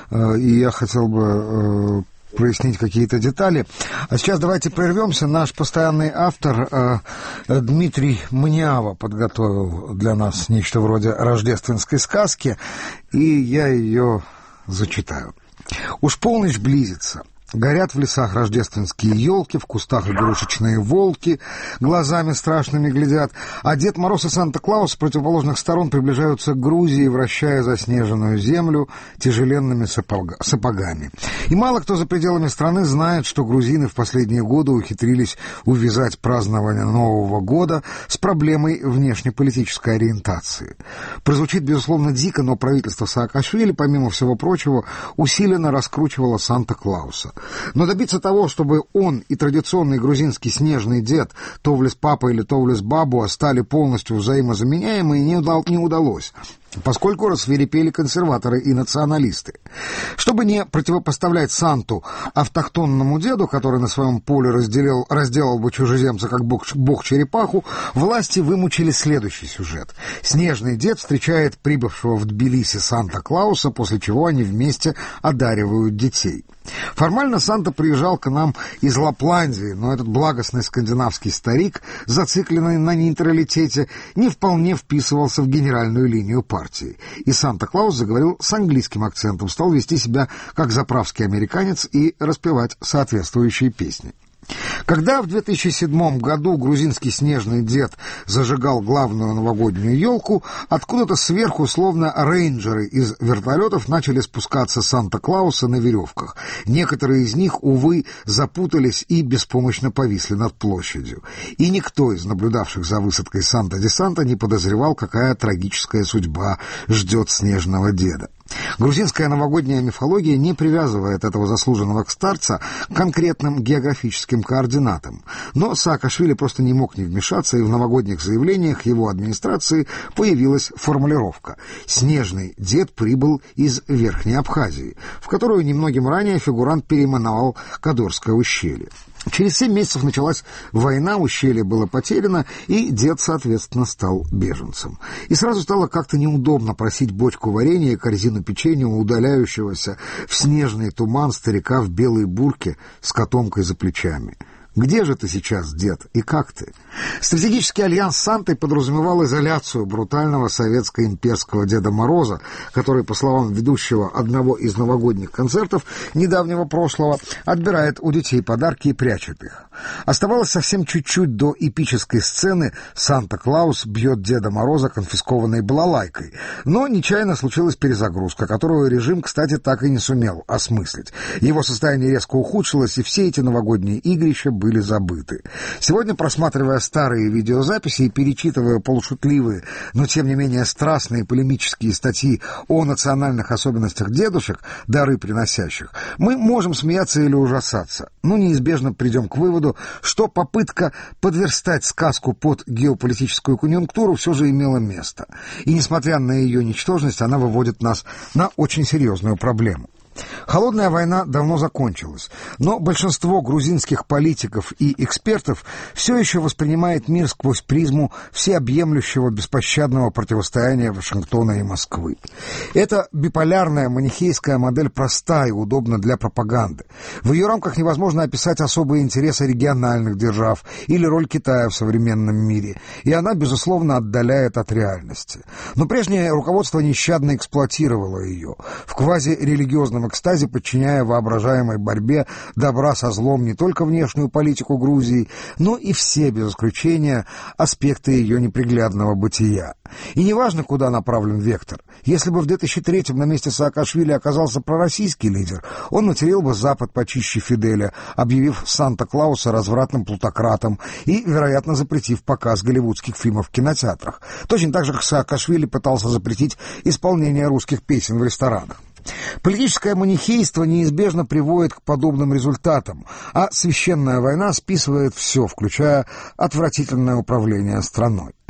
и я хотел бы прояснить какие-то детали. А сейчас давайте прервемся. Наш постоянный автор Дмитрий Маниава подготовил для нас нечто вроде рождественской сказки, и я ее зачитаю. «Уж полночь близится. Горят в лесах рождественские елки, в кустах игрушечные волки глазами страшными глядят, а Дед Мороз и Санта-Клаус с противоположных сторон приближаются к Грузии, вращая заснеженную землю тяжеленными сапогами. И мало кто за пределами страны знает, что грузины в последние годы ухитрились увязать празднование Нового года с проблемой внешнеполитической ориентации. Прозвучит, безусловно, дико, но правительство Саакашвили, помимо всего прочего, усиленно раскручивало Санта-Клауса. Но добиться того, чтобы он и традиционный грузинский снежный дед, Товлес Папа или Товлес Бабуа, стали полностью взаимозаменяемы, не удалось, поскольку рассвирепели консерваторы и националисты. Чтобы не противопоставлять Санту автохтонному деду, который на своем поле разделал бы чужеземца как бог-черепаху, власти вымучили следующий сюжет. Снежный дед встречает прибывшего в Тбилиси Санта-Клауса, после чего они вместе одаривают детей. Формально Санта приезжал к нам из Лапландии, но этот благостный скандинавский старик, зацикленный на нейтралитете, не вполне вписывался в генеральную линию партии. И Санта-Клаус заговорил с английским акцентом, стал вести себя как заправский американец и распевать соответствующие песни. Когда в 2007 году грузинский снежный дед зажигал главную новогоднюю елку, откуда-то сверху, словно рейнджеры из вертолетов, начали спускаться Санта-Клаусы на веревках. Некоторые из них, увы, запутались и беспомощно повисли над площадью. И никто из наблюдавших за высадкой Санта-Десанта не подозревал, какая трагическая судьба ждет снежного деда. Грузинская новогодняя мифология не привязывает этого заслуженного старца к конкретным географическим координатам. Но Саакашвили просто не мог не вмешаться, и в новогодних заявлениях его администрации появилась формулировка «Снежный дед прибыл из Верхней Абхазии», в которую немногим ранее фигурант переименовал Кадорское ущелье. Через 7 месяцев началась война, ущелье было потеряно, и дед, соответственно, стал беженцем. И сразу стало как-то неудобно просить бочку варенья и корзину печенья у удаляющегося в снежный туман старика в белой бурке с котомкой за плечами. Где же ты сейчас, дед, и как ты? Стратегический альянс с Сантой подразумевал изоляцию брутального советско-имперского Деда Мороза, который, по словам ведущего одного из новогодних концертов недавнего прошлого, отбирает у детей подарки и прячет их. Оставалось совсем чуть-чуть до эпической сцены «Санта-Клаус бьет Деда Мороза конфискованной балалайкой», но нечаянно случилась перезагрузка, которую режим, кстати, так и не сумел осмыслить. Его состояние резко ухудшилось, и все эти новогодние игрища были забыты. Сегодня, просматривая старые видеозаписи и перечитывая полушутливые, но тем не менее страстные полемические статьи о национальных особенностях дедушек, дары приносящих, мы можем смеяться или ужасаться, но неизбежно придем к выводу, что попытка подверстать сказку под геополитическую конъюнктуру все же имела место. И несмотря на ее ничтожность, она выводит нас на очень серьезную проблему. Холодная война давно закончилась, но большинство грузинских политиков и экспертов все еще воспринимает мир сквозь призму всеобъемлющего беспощадного противостояния Вашингтона и Москвы. Эта биполярная манихейская модель проста и удобна для пропаганды. В ее рамках невозможно описать особые интересы региональных держав или роль Китая в современном мире, и она, безусловно, отдаляет от реальности. Но прежнее руководство нещадно эксплуатировало ее в квазирелигиозном экстазе, подчиняя воображаемой борьбе добра со злом не только внешнюю политику Грузии, но и все, без исключения, аспекты ее неприглядного бытия. И неважно, куда направлен вектор. Если бы в 2003-м на месте Саакашвили оказался пророссийский лидер, он натерел бы Запад почище Фиделя, объявив Санта-Клауса развратным плутократом и, вероятно, запретив показ голливудских фильмов в кинотеатрах. Точно так же, как Саакашвили пытался запретить исполнение русских песен в ресторанах. Политическое манихейство неизбежно приводит к подобным результатам, а священная война списывает все, включая отвратительное управление страной.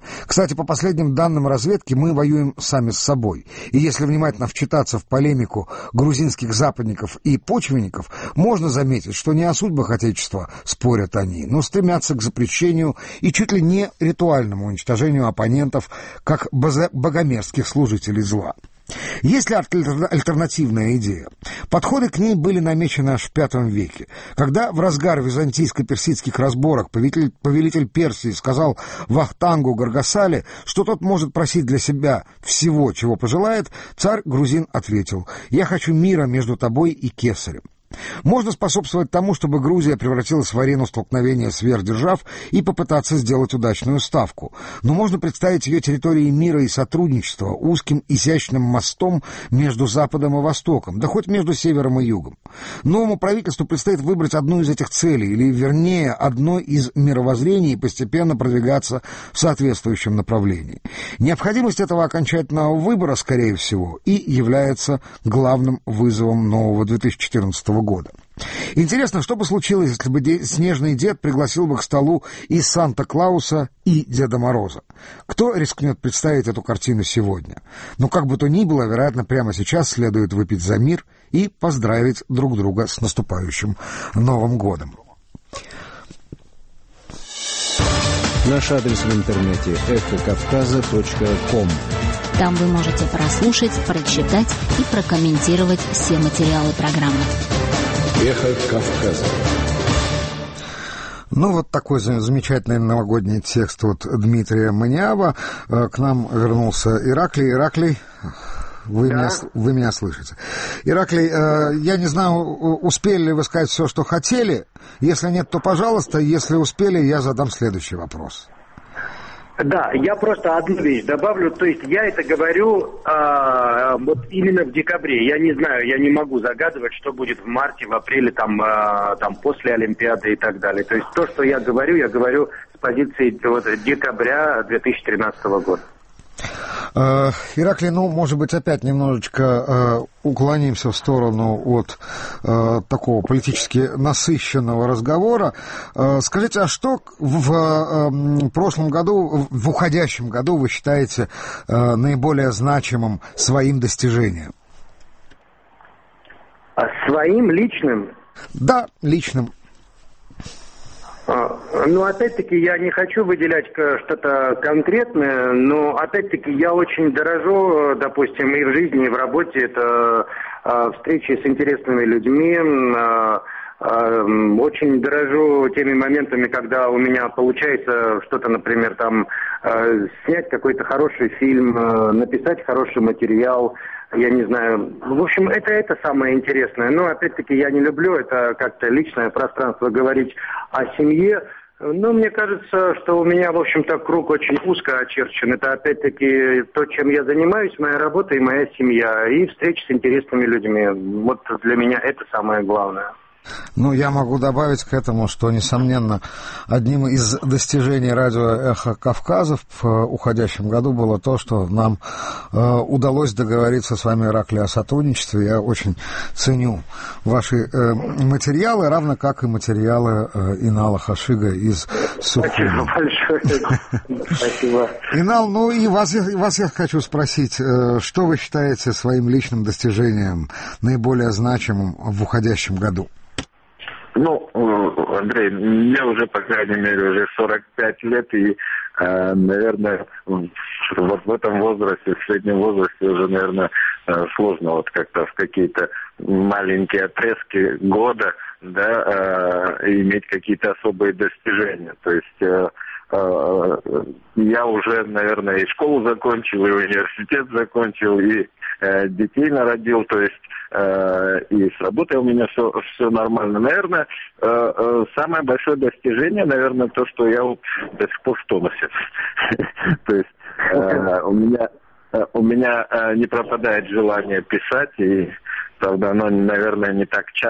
Кстати, по последним данным разведки, мы воюем сами с собой. И если внимательно вчитаться в полемику грузинских западников и почвенников, можно заметить, что не о судьбах Отечества спорят они, но стремятся к запрещению и чуть ли не ритуальному уничтожению оппонентов, как богомерзких служителей зла. Есть ли альтернативная идея? Подходы к ней были намечены аж в V веке, когда в разгар византийско-персидских разборок повелитель Персии сказал Вахтангу Гаргасале, что тот может просить для себя всего, чего пожелает, царь грузин ответил: «Я хочу мира между тобой и кесарем». Можно способствовать тому, чтобы Грузия превратилась в арену столкновения сверхдержав и попытаться сделать удачную ставку. Но можно представить ее территорией мира и сотрудничества узким изящным мостом между Западом и Востоком, да хоть между Севером и Югом. Новому правительству предстоит выбрать одну из этих целей, или, вернее, одно из мировоззрений и постепенно продвигаться в соответствующем направлении. Необходимость этого окончательного выбора, скорее всего, и является главным вызовом нового 2014 года. Интересно, что бы случилось, если бы снежный дед пригласил бы к столу и Санта-Клауса, и Деда Мороза? Кто рискнет представить эту картину сегодня? Но как бы то ни было, вероятно, прямо сейчас следует выпить за мир и поздравить друг друга с наступающим Новым годом. Наш адрес в интернете эхокавказа.ком. Там вы можете прослушать, прочитать и прокомментировать все материалы программы. Эхо Кавказа. Ну, вот такой замечательный новогодний текст от Дмитрия Маниава. К нам вернулся Ираклий. Ираклий, вы меня слышите. Ираклий, я не знаю, успели ли вы сказать все, что хотели. Если нет, то пожалуйста. Если успели, я задам следующий вопрос. Да, я просто одну вещь добавлю, то есть я это говорю вот именно в декабре. Я не знаю, я не могу загадывать, что будет в марте, в апреле, там после Олимпиады и так далее. То есть то, что я говорю с позиции вот, декабря 2013 года. Ираклий, ну, может быть, опять немножечко уклонимся в сторону от такого политически насыщенного разговора. Скажите, а что в прошлом году, в уходящем году вы считаете наиболее значимым своим достижением? Своим личным? Да, личным. Ну, опять-таки, я не хочу выделять что-то конкретное, но, опять-таки, я очень дорожу, допустим, и в жизни, и в работе, это встречи с интересными людьми, очень дорожу теми моментами, когда у меня получается что-то, например, там, снять какой-то хороший фильм, написать хороший материал, я не знаю. В общем, это самое интересное. Но, опять-таки, я не люблю это как-то личное пространство говорить о семье. Ну, мне кажется, что у меня, в общем-то, круг очень узко очерчен. Это, опять-таки, то, чем я занимаюсь, моя работа и моя семья, и встречи с интересными людьми. Вот для меня это самое главное. Ну, я могу добавить к этому, что, несомненно, одним из достижений радио «Эхо Кавказа» в уходящем году было то, что нам удалось договориться с вами, Ираклий, о сотрудничестве. Я очень ценю ваши материалы, равно как и материалы Инала Хашига из Сухуми. Спасибо большое. Спасибо. Инал, ну и вас я хочу спросить, что вы считаете своим личным достижением наиболее значимым в уходящем году? Ну, Андрей, мне уже, по крайней мере, уже 45 лет, и, наверное, вот в этом возрасте, в среднем возрасте уже, наверное, сложно вот как-то в какие-то маленькие отрезки года, да, иметь какие-то особые достижения. То есть я уже, наверное, и школу закончил, и университет закончил, и детей народил, то есть и с работой у меня все нормально. Наверное, самое большое достижение, наверное, то, что я до сих пор в тонусе. То есть у меня не пропадает желание писать, и правда, оно, наверное, не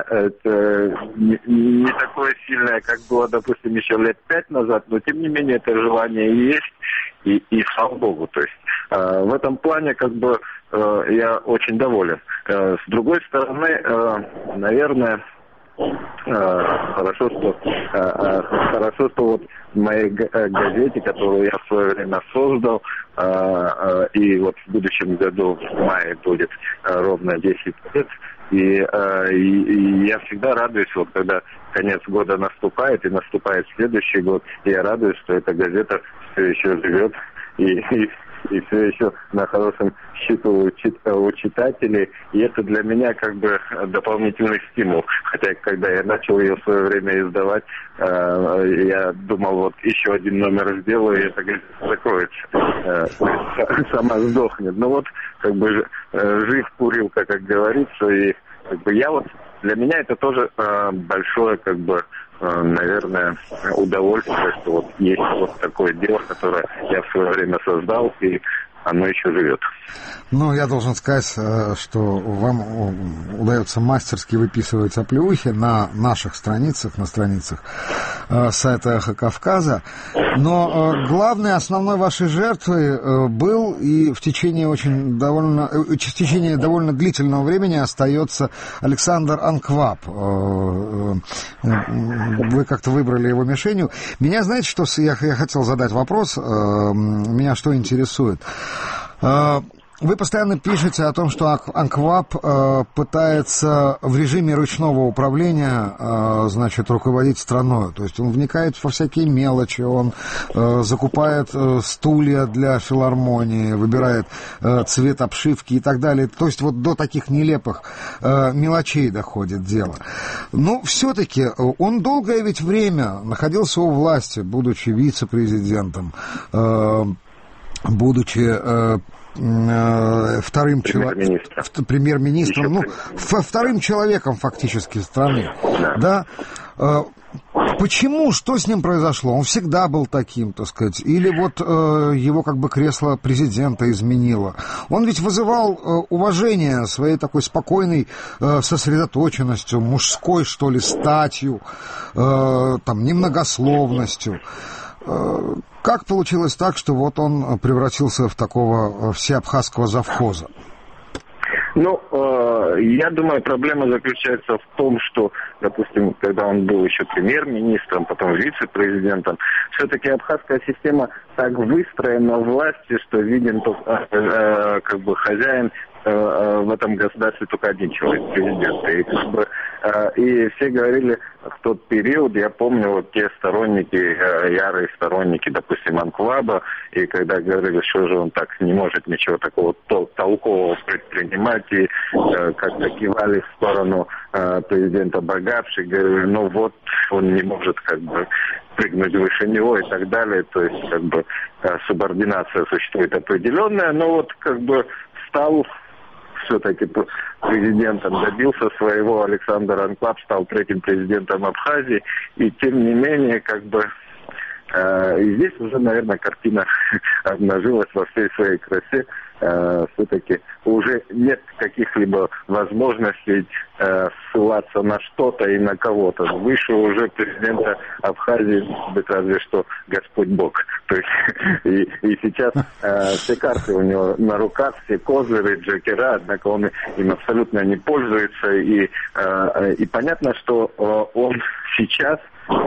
такое сильное, как было, допустим, еще лет 5 назад, но тем не менее это желание есть, и слава богу. То есть в этом плане как бы я очень доволен. С другой стороны, наверное, хорошо, что хорошо, что вот в моей газете, которую я в свое время создал, и вот в будущем году, в мае, будет ровно 10 лет, и я всегда радуюсь, вот когда конец года наступает, и наступает следующий год, и я радуюсь, что эта газета все еще живет, и все еще на хорошем счету у читателей. И это для меня как бы дополнительный стимул. Хотя, когда я начал ее в свое время издавать, я думал, вот еще один номер сделаю, и эта газета закроется. Сама сдохнет. Но вот, как бы, жив курилка, как говорится, и как бы я вот, для меня это тоже большое, как бы, наверное, удовольствие, что вот есть вот такое дело, которое я в свое время создал, и оно еще живет. Ну, я должен сказать, что вам удается мастерски выписывать оплеухи на наших страницах, на страницах сайта «Эхо Кавказа». Но главной, основной вашей жертвой был и в течение довольно длительного времени остается Александр Анкваб. Вы как-то выбрали его мишенью. Меня, знаете, что я хотел задать вопрос, меня что интересует? Вы постоянно пишете о том, что Анкваб пытается в режиме ручного управления, значит, руководить страной. То есть он вникает во всякие мелочи, он закупает стулья для филармонии, выбирает цвет обшивки и так далее. То есть вот до таких нелепых мелочей доходит дело. Но все-таки он долгое ведь время находился у власти, будучи вице-президентом, будучи вторым премьер-министром, ну, вторым человеком фактически страны, да. Почему? Что с ним произошло? Он всегда был таким, так сказать, или вот его как бы кресло президента изменило? Он ведь вызывал уважение своей такой спокойной сосредоточенностью, мужской, что ли, статью, там, немногословностью. Как получилось так, что вот он превратился в такого всеабхазского завхоза? Ну, я думаю, проблема заключается в том, что, допустим, когда он был еще премьер-министром, потом вице-президентом, все-таки абхазская система так выстроена в власти, что виден как бы хозяин в этом государстве только один человек, президент. И, как бы, и все говорили в тот период, я помню, вот те сторонники, ярые сторонники, допустим, Анкваба, и когда говорили, что же он так не может ничего такого толкового предпринимать, и как-то кивали в сторону президента Багапши, говорили, ну вот, он не может как бы прыгнуть выше него и так далее, то есть как бы субординация существует определенная, но вот как бы стал все-таки президентом, добился своего, Александр Анкваб стал третьим президентом Абхазии, и тем не менее, как бы, и здесь уже, наверное, картина обнажилась во всей своей красе. Все-таки уже нет каких-либо возможностей ссылаться на что-то и на кого-то. Выше уже президента Абхазии быть разве что Господь Бог. То есть и сейчас все карты у него на руках, все козыры, джокера, однако он им абсолютно не пользуется. И понятно, что он сейчас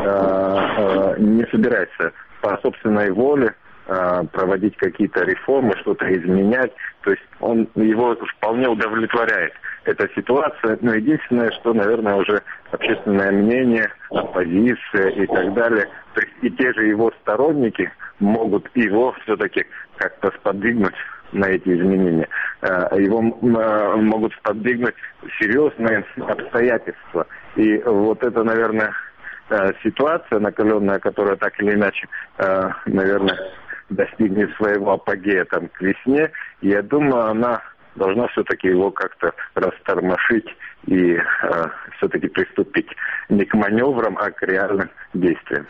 не собирается по собственной воле проводить какие-то реформы, что-то изменять. То есть его вполне удовлетворяет эта ситуация. Но единственное, что, наверное, уже общественное мнение, оппозиция и так далее, то есть и те же его сторонники могут его все-таки как-то сподвигнуть на эти изменения. Его могут сподвигнуть серьезные обстоятельства. И вот это, наверное, ситуация накаленная, которая так или иначе, наверное, достигнет своего апогея там к весне, и я думаю, она должна все-таки его как-то растормошить и все-таки приступить не к маневрам, а к реальным действиям.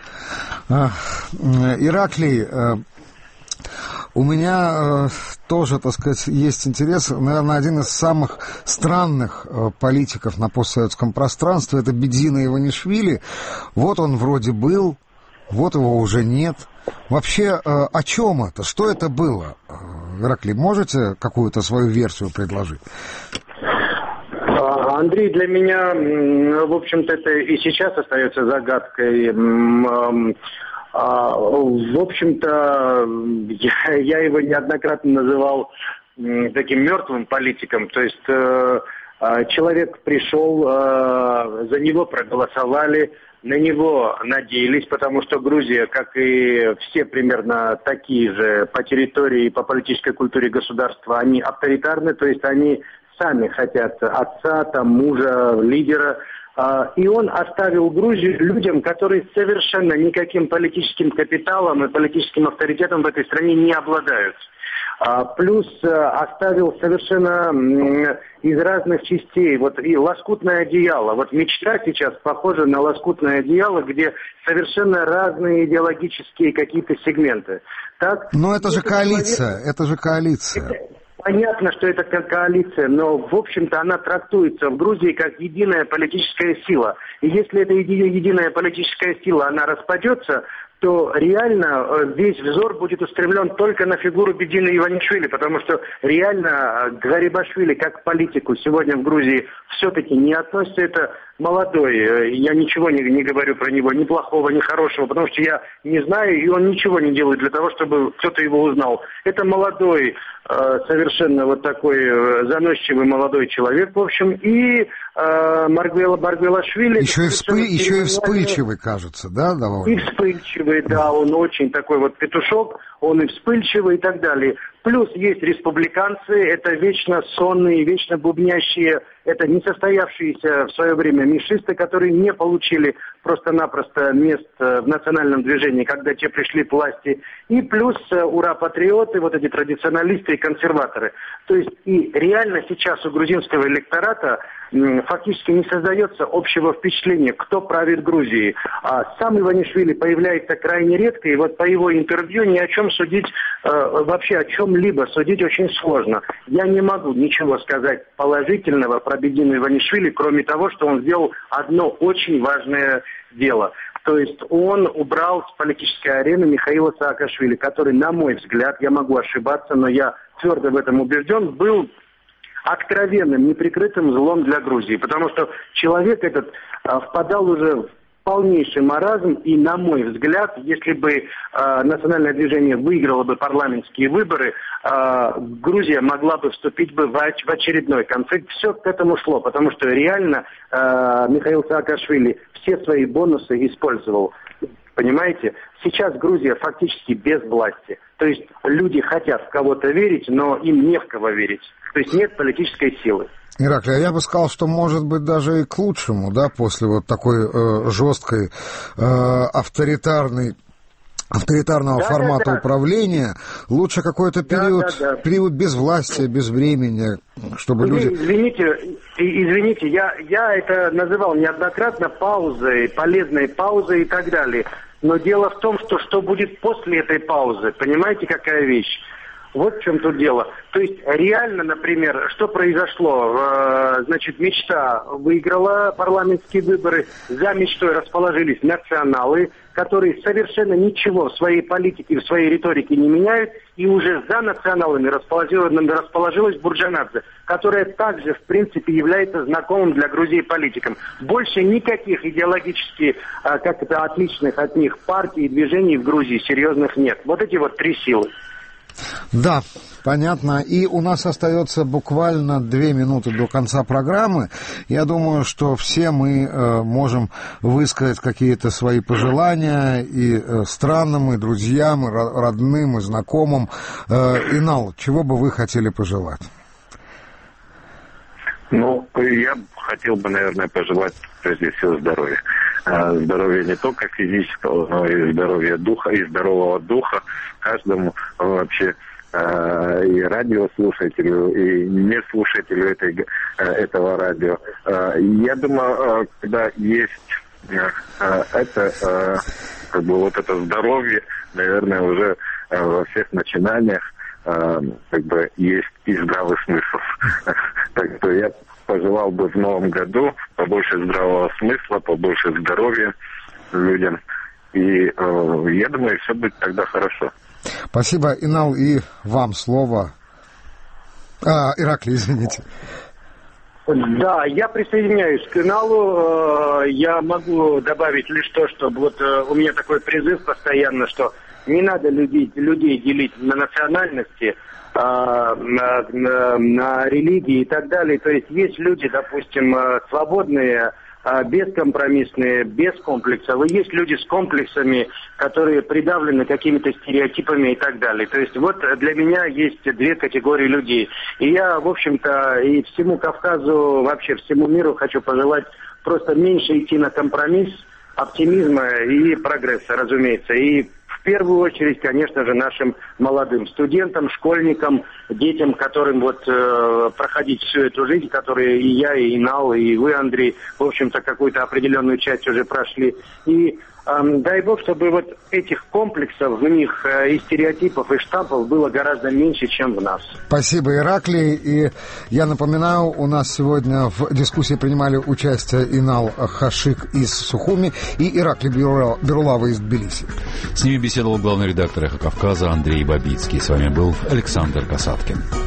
Ираклий, у меня тоже, так сказать, есть интерес. Наверное, один из самых странных политиков на постсоветском пространстве — это Бедзина Иванишвили. Вот он вроде был, вот его уже нет. Вообще, о чем это? Что это было? Ираклий, можете какую-то свою версию предложить? Андрей для меня, в общем-то, это и сейчас остается загадкой. В общем-то, я его неоднократно называл таким мертвым политиком. То есть человек пришел, за него проголосовали, на него надеялись, потому что Грузия, как и все примерно такие же по территории и по политической культуре государства, они авторитарны, то есть они сами хотят отца, там, мужа, лидера. И он оставил Грузию людям, которые совершенно никаким политическим капиталом и политическим авторитетом в этой стране не обладают. Плюс оставил совершенно из разных частей, вот и лоскутное одеяло. Вот мечта сейчас похожа на лоскутное одеяло, где совершенно разные идеологические какие-то сегменты. Так? Но это же коалиция, это же коалиция. Понятно, что это как коалиция, но, в общем-то, она трактуется в Грузии как единая политическая сила. И если эта единая политическая сила, она распадется, то реально весь взор будет устремлен только на фигуру Бедина Иванишвили, потому что реально Гарибашвили как политику сегодня в Грузии все-таки не относится. Это молодой, я ничего не говорю про него, ни плохого, ни хорошего, потому что я не знаю, и он ничего не делает для того, чтобы кто-то его узнал. Это молодой, совершенно вот такой заносчивый молодой человек, в общем, и Маргвелашвили... Еще и вспыльчивый, кажется, да? И вспыльчивый, да, он очень такой вот петушок, он и вспыльчивый и так далее. Плюс есть республиканцы, это вечно сонные, вечно бубнящие, это несостоявшиеся в свое время мишисты, которые не получили просто-напросто мест в национальном движении, когда те пришли к власти. И плюс ура-патриоты, вот эти традиционалисты и консерваторы. То есть и реально сейчас у грузинского электората фактически не создается общего впечатления, кто правит Грузией. А сам Иванишвили появляется крайне редко, и вот по его интервью ни о чем судить, вообще о чем-либо судить очень сложно. Я не могу ничего сказать положительного про Бедина Иванишвили, кроме того, что он сделал одно очень важное дело. То есть он убрал с политической арены Михаила Саакашвили, который, на мой взгляд, я могу ошибаться, но я твердо в этом убежден, был откровенным, неприкрытым злом для Грузии, потому что человек этот впадал уже в полнейший маразм, и, на мой взгляд, если бы национальное движение выиграло бы парламентские выборы, Грузия могла бы вступить бы в очередной конфликт. Все к этому шло, потому что реально Михаил Саакашвили все свои бонусы использовал. Понимаете? Сейчас Грузия фактически без власти. То есть люди хотят в кого-то верить, но им не в кого верить. То есть нет политической силы. Ираклий, я бы сказал, что может быть даже и к лучшему, да, после вот такой жесткой авторитарного формата управления, лучше какой-то период безвластия, безвременья, чтобы люди... Извините, я это называл неоднократно паузой, полезной паузой и так далее. Но дело в том, что будет после этой паузы. Понимаете, какая вещь? Вот в чем тут дело. То есть реально, например, что произошло? Значит, мечта выиграла парламентские выборы, за мечтой расположились националы, которые совершенно ничего в своей политике, в своей риторике не меняют, и уже за националами расположилась Бурджанадзе, которая также, в принципе, является знакомым для Грузии политиком. Больше никаких идеологически, как-то отличных от них партий и движений в Грузии серьезных нет. Вот эти вот три силы. Да, понятно. И у нас остается буквально 2 минуты до конца программы. Я думаю, что все мы можем высказать какие-то свои пожелания и странным, и друзьям, и родным, и знакомым. Инал, чего бы вы хотели пожелать? Ну, я хотел бы, наверное, пожелать прежде всего здоровья. Здоровья не только физического, но и здоровья духа, и здорового духа каждому вообще, и радиослушателю, и неслушателю этого радио. Я думаю, когда есть это, как бы вот это здоровье, наверное, уже во всех начинаниях как бы есть и здравый смысл. Так что я пожелал бы в новом году побольше здравого смысла, побольше здоровья людям. И я думаю, все будет тогда хорошо. Спасибо, Инал, и вам слово. Ираклий, извините. Да, я присоединяюсь к Иналу. Я могу добавить лишь то, что вот у меня такой призыв постоянно, что не надо людей делить на национальности, на религии и так далее. То есть люди, допустим, свободные, бескомпромиссные, без комплексов. И есть люди с комплексами, которые придавлены какими-то стереотипами и так далее. То есть вот для меня есть две категории людей. И я, в общем-то, и всему Кавказу, вообще всему миру хочу пожелать просто меньше идти на компромисс, оптимизма и прогресса, разумеется. И в первую очередь, конечно же, нашим молодым студентам, школьникам, детям, которым вот проходить всю эту жизнь, которые и я, и Инал, и вы, Андрей, в общем-то, какую-то определенную часть уже прошли. И дай бог, чтобы вот этих комплексов в них и стереотипов, и штампов было гораздо меньше, чем в нас. Спасибо, Ираклий. И я напоминаю, у нас сегодня в дискуссии принимали участие Инал Хашик из Сухуми и Ираклий Берулава из Тбилиси. С ними беседовал главный редактор «Эхо Кавказа» Андрей Бабицкий. С вами был Александр Касаткин.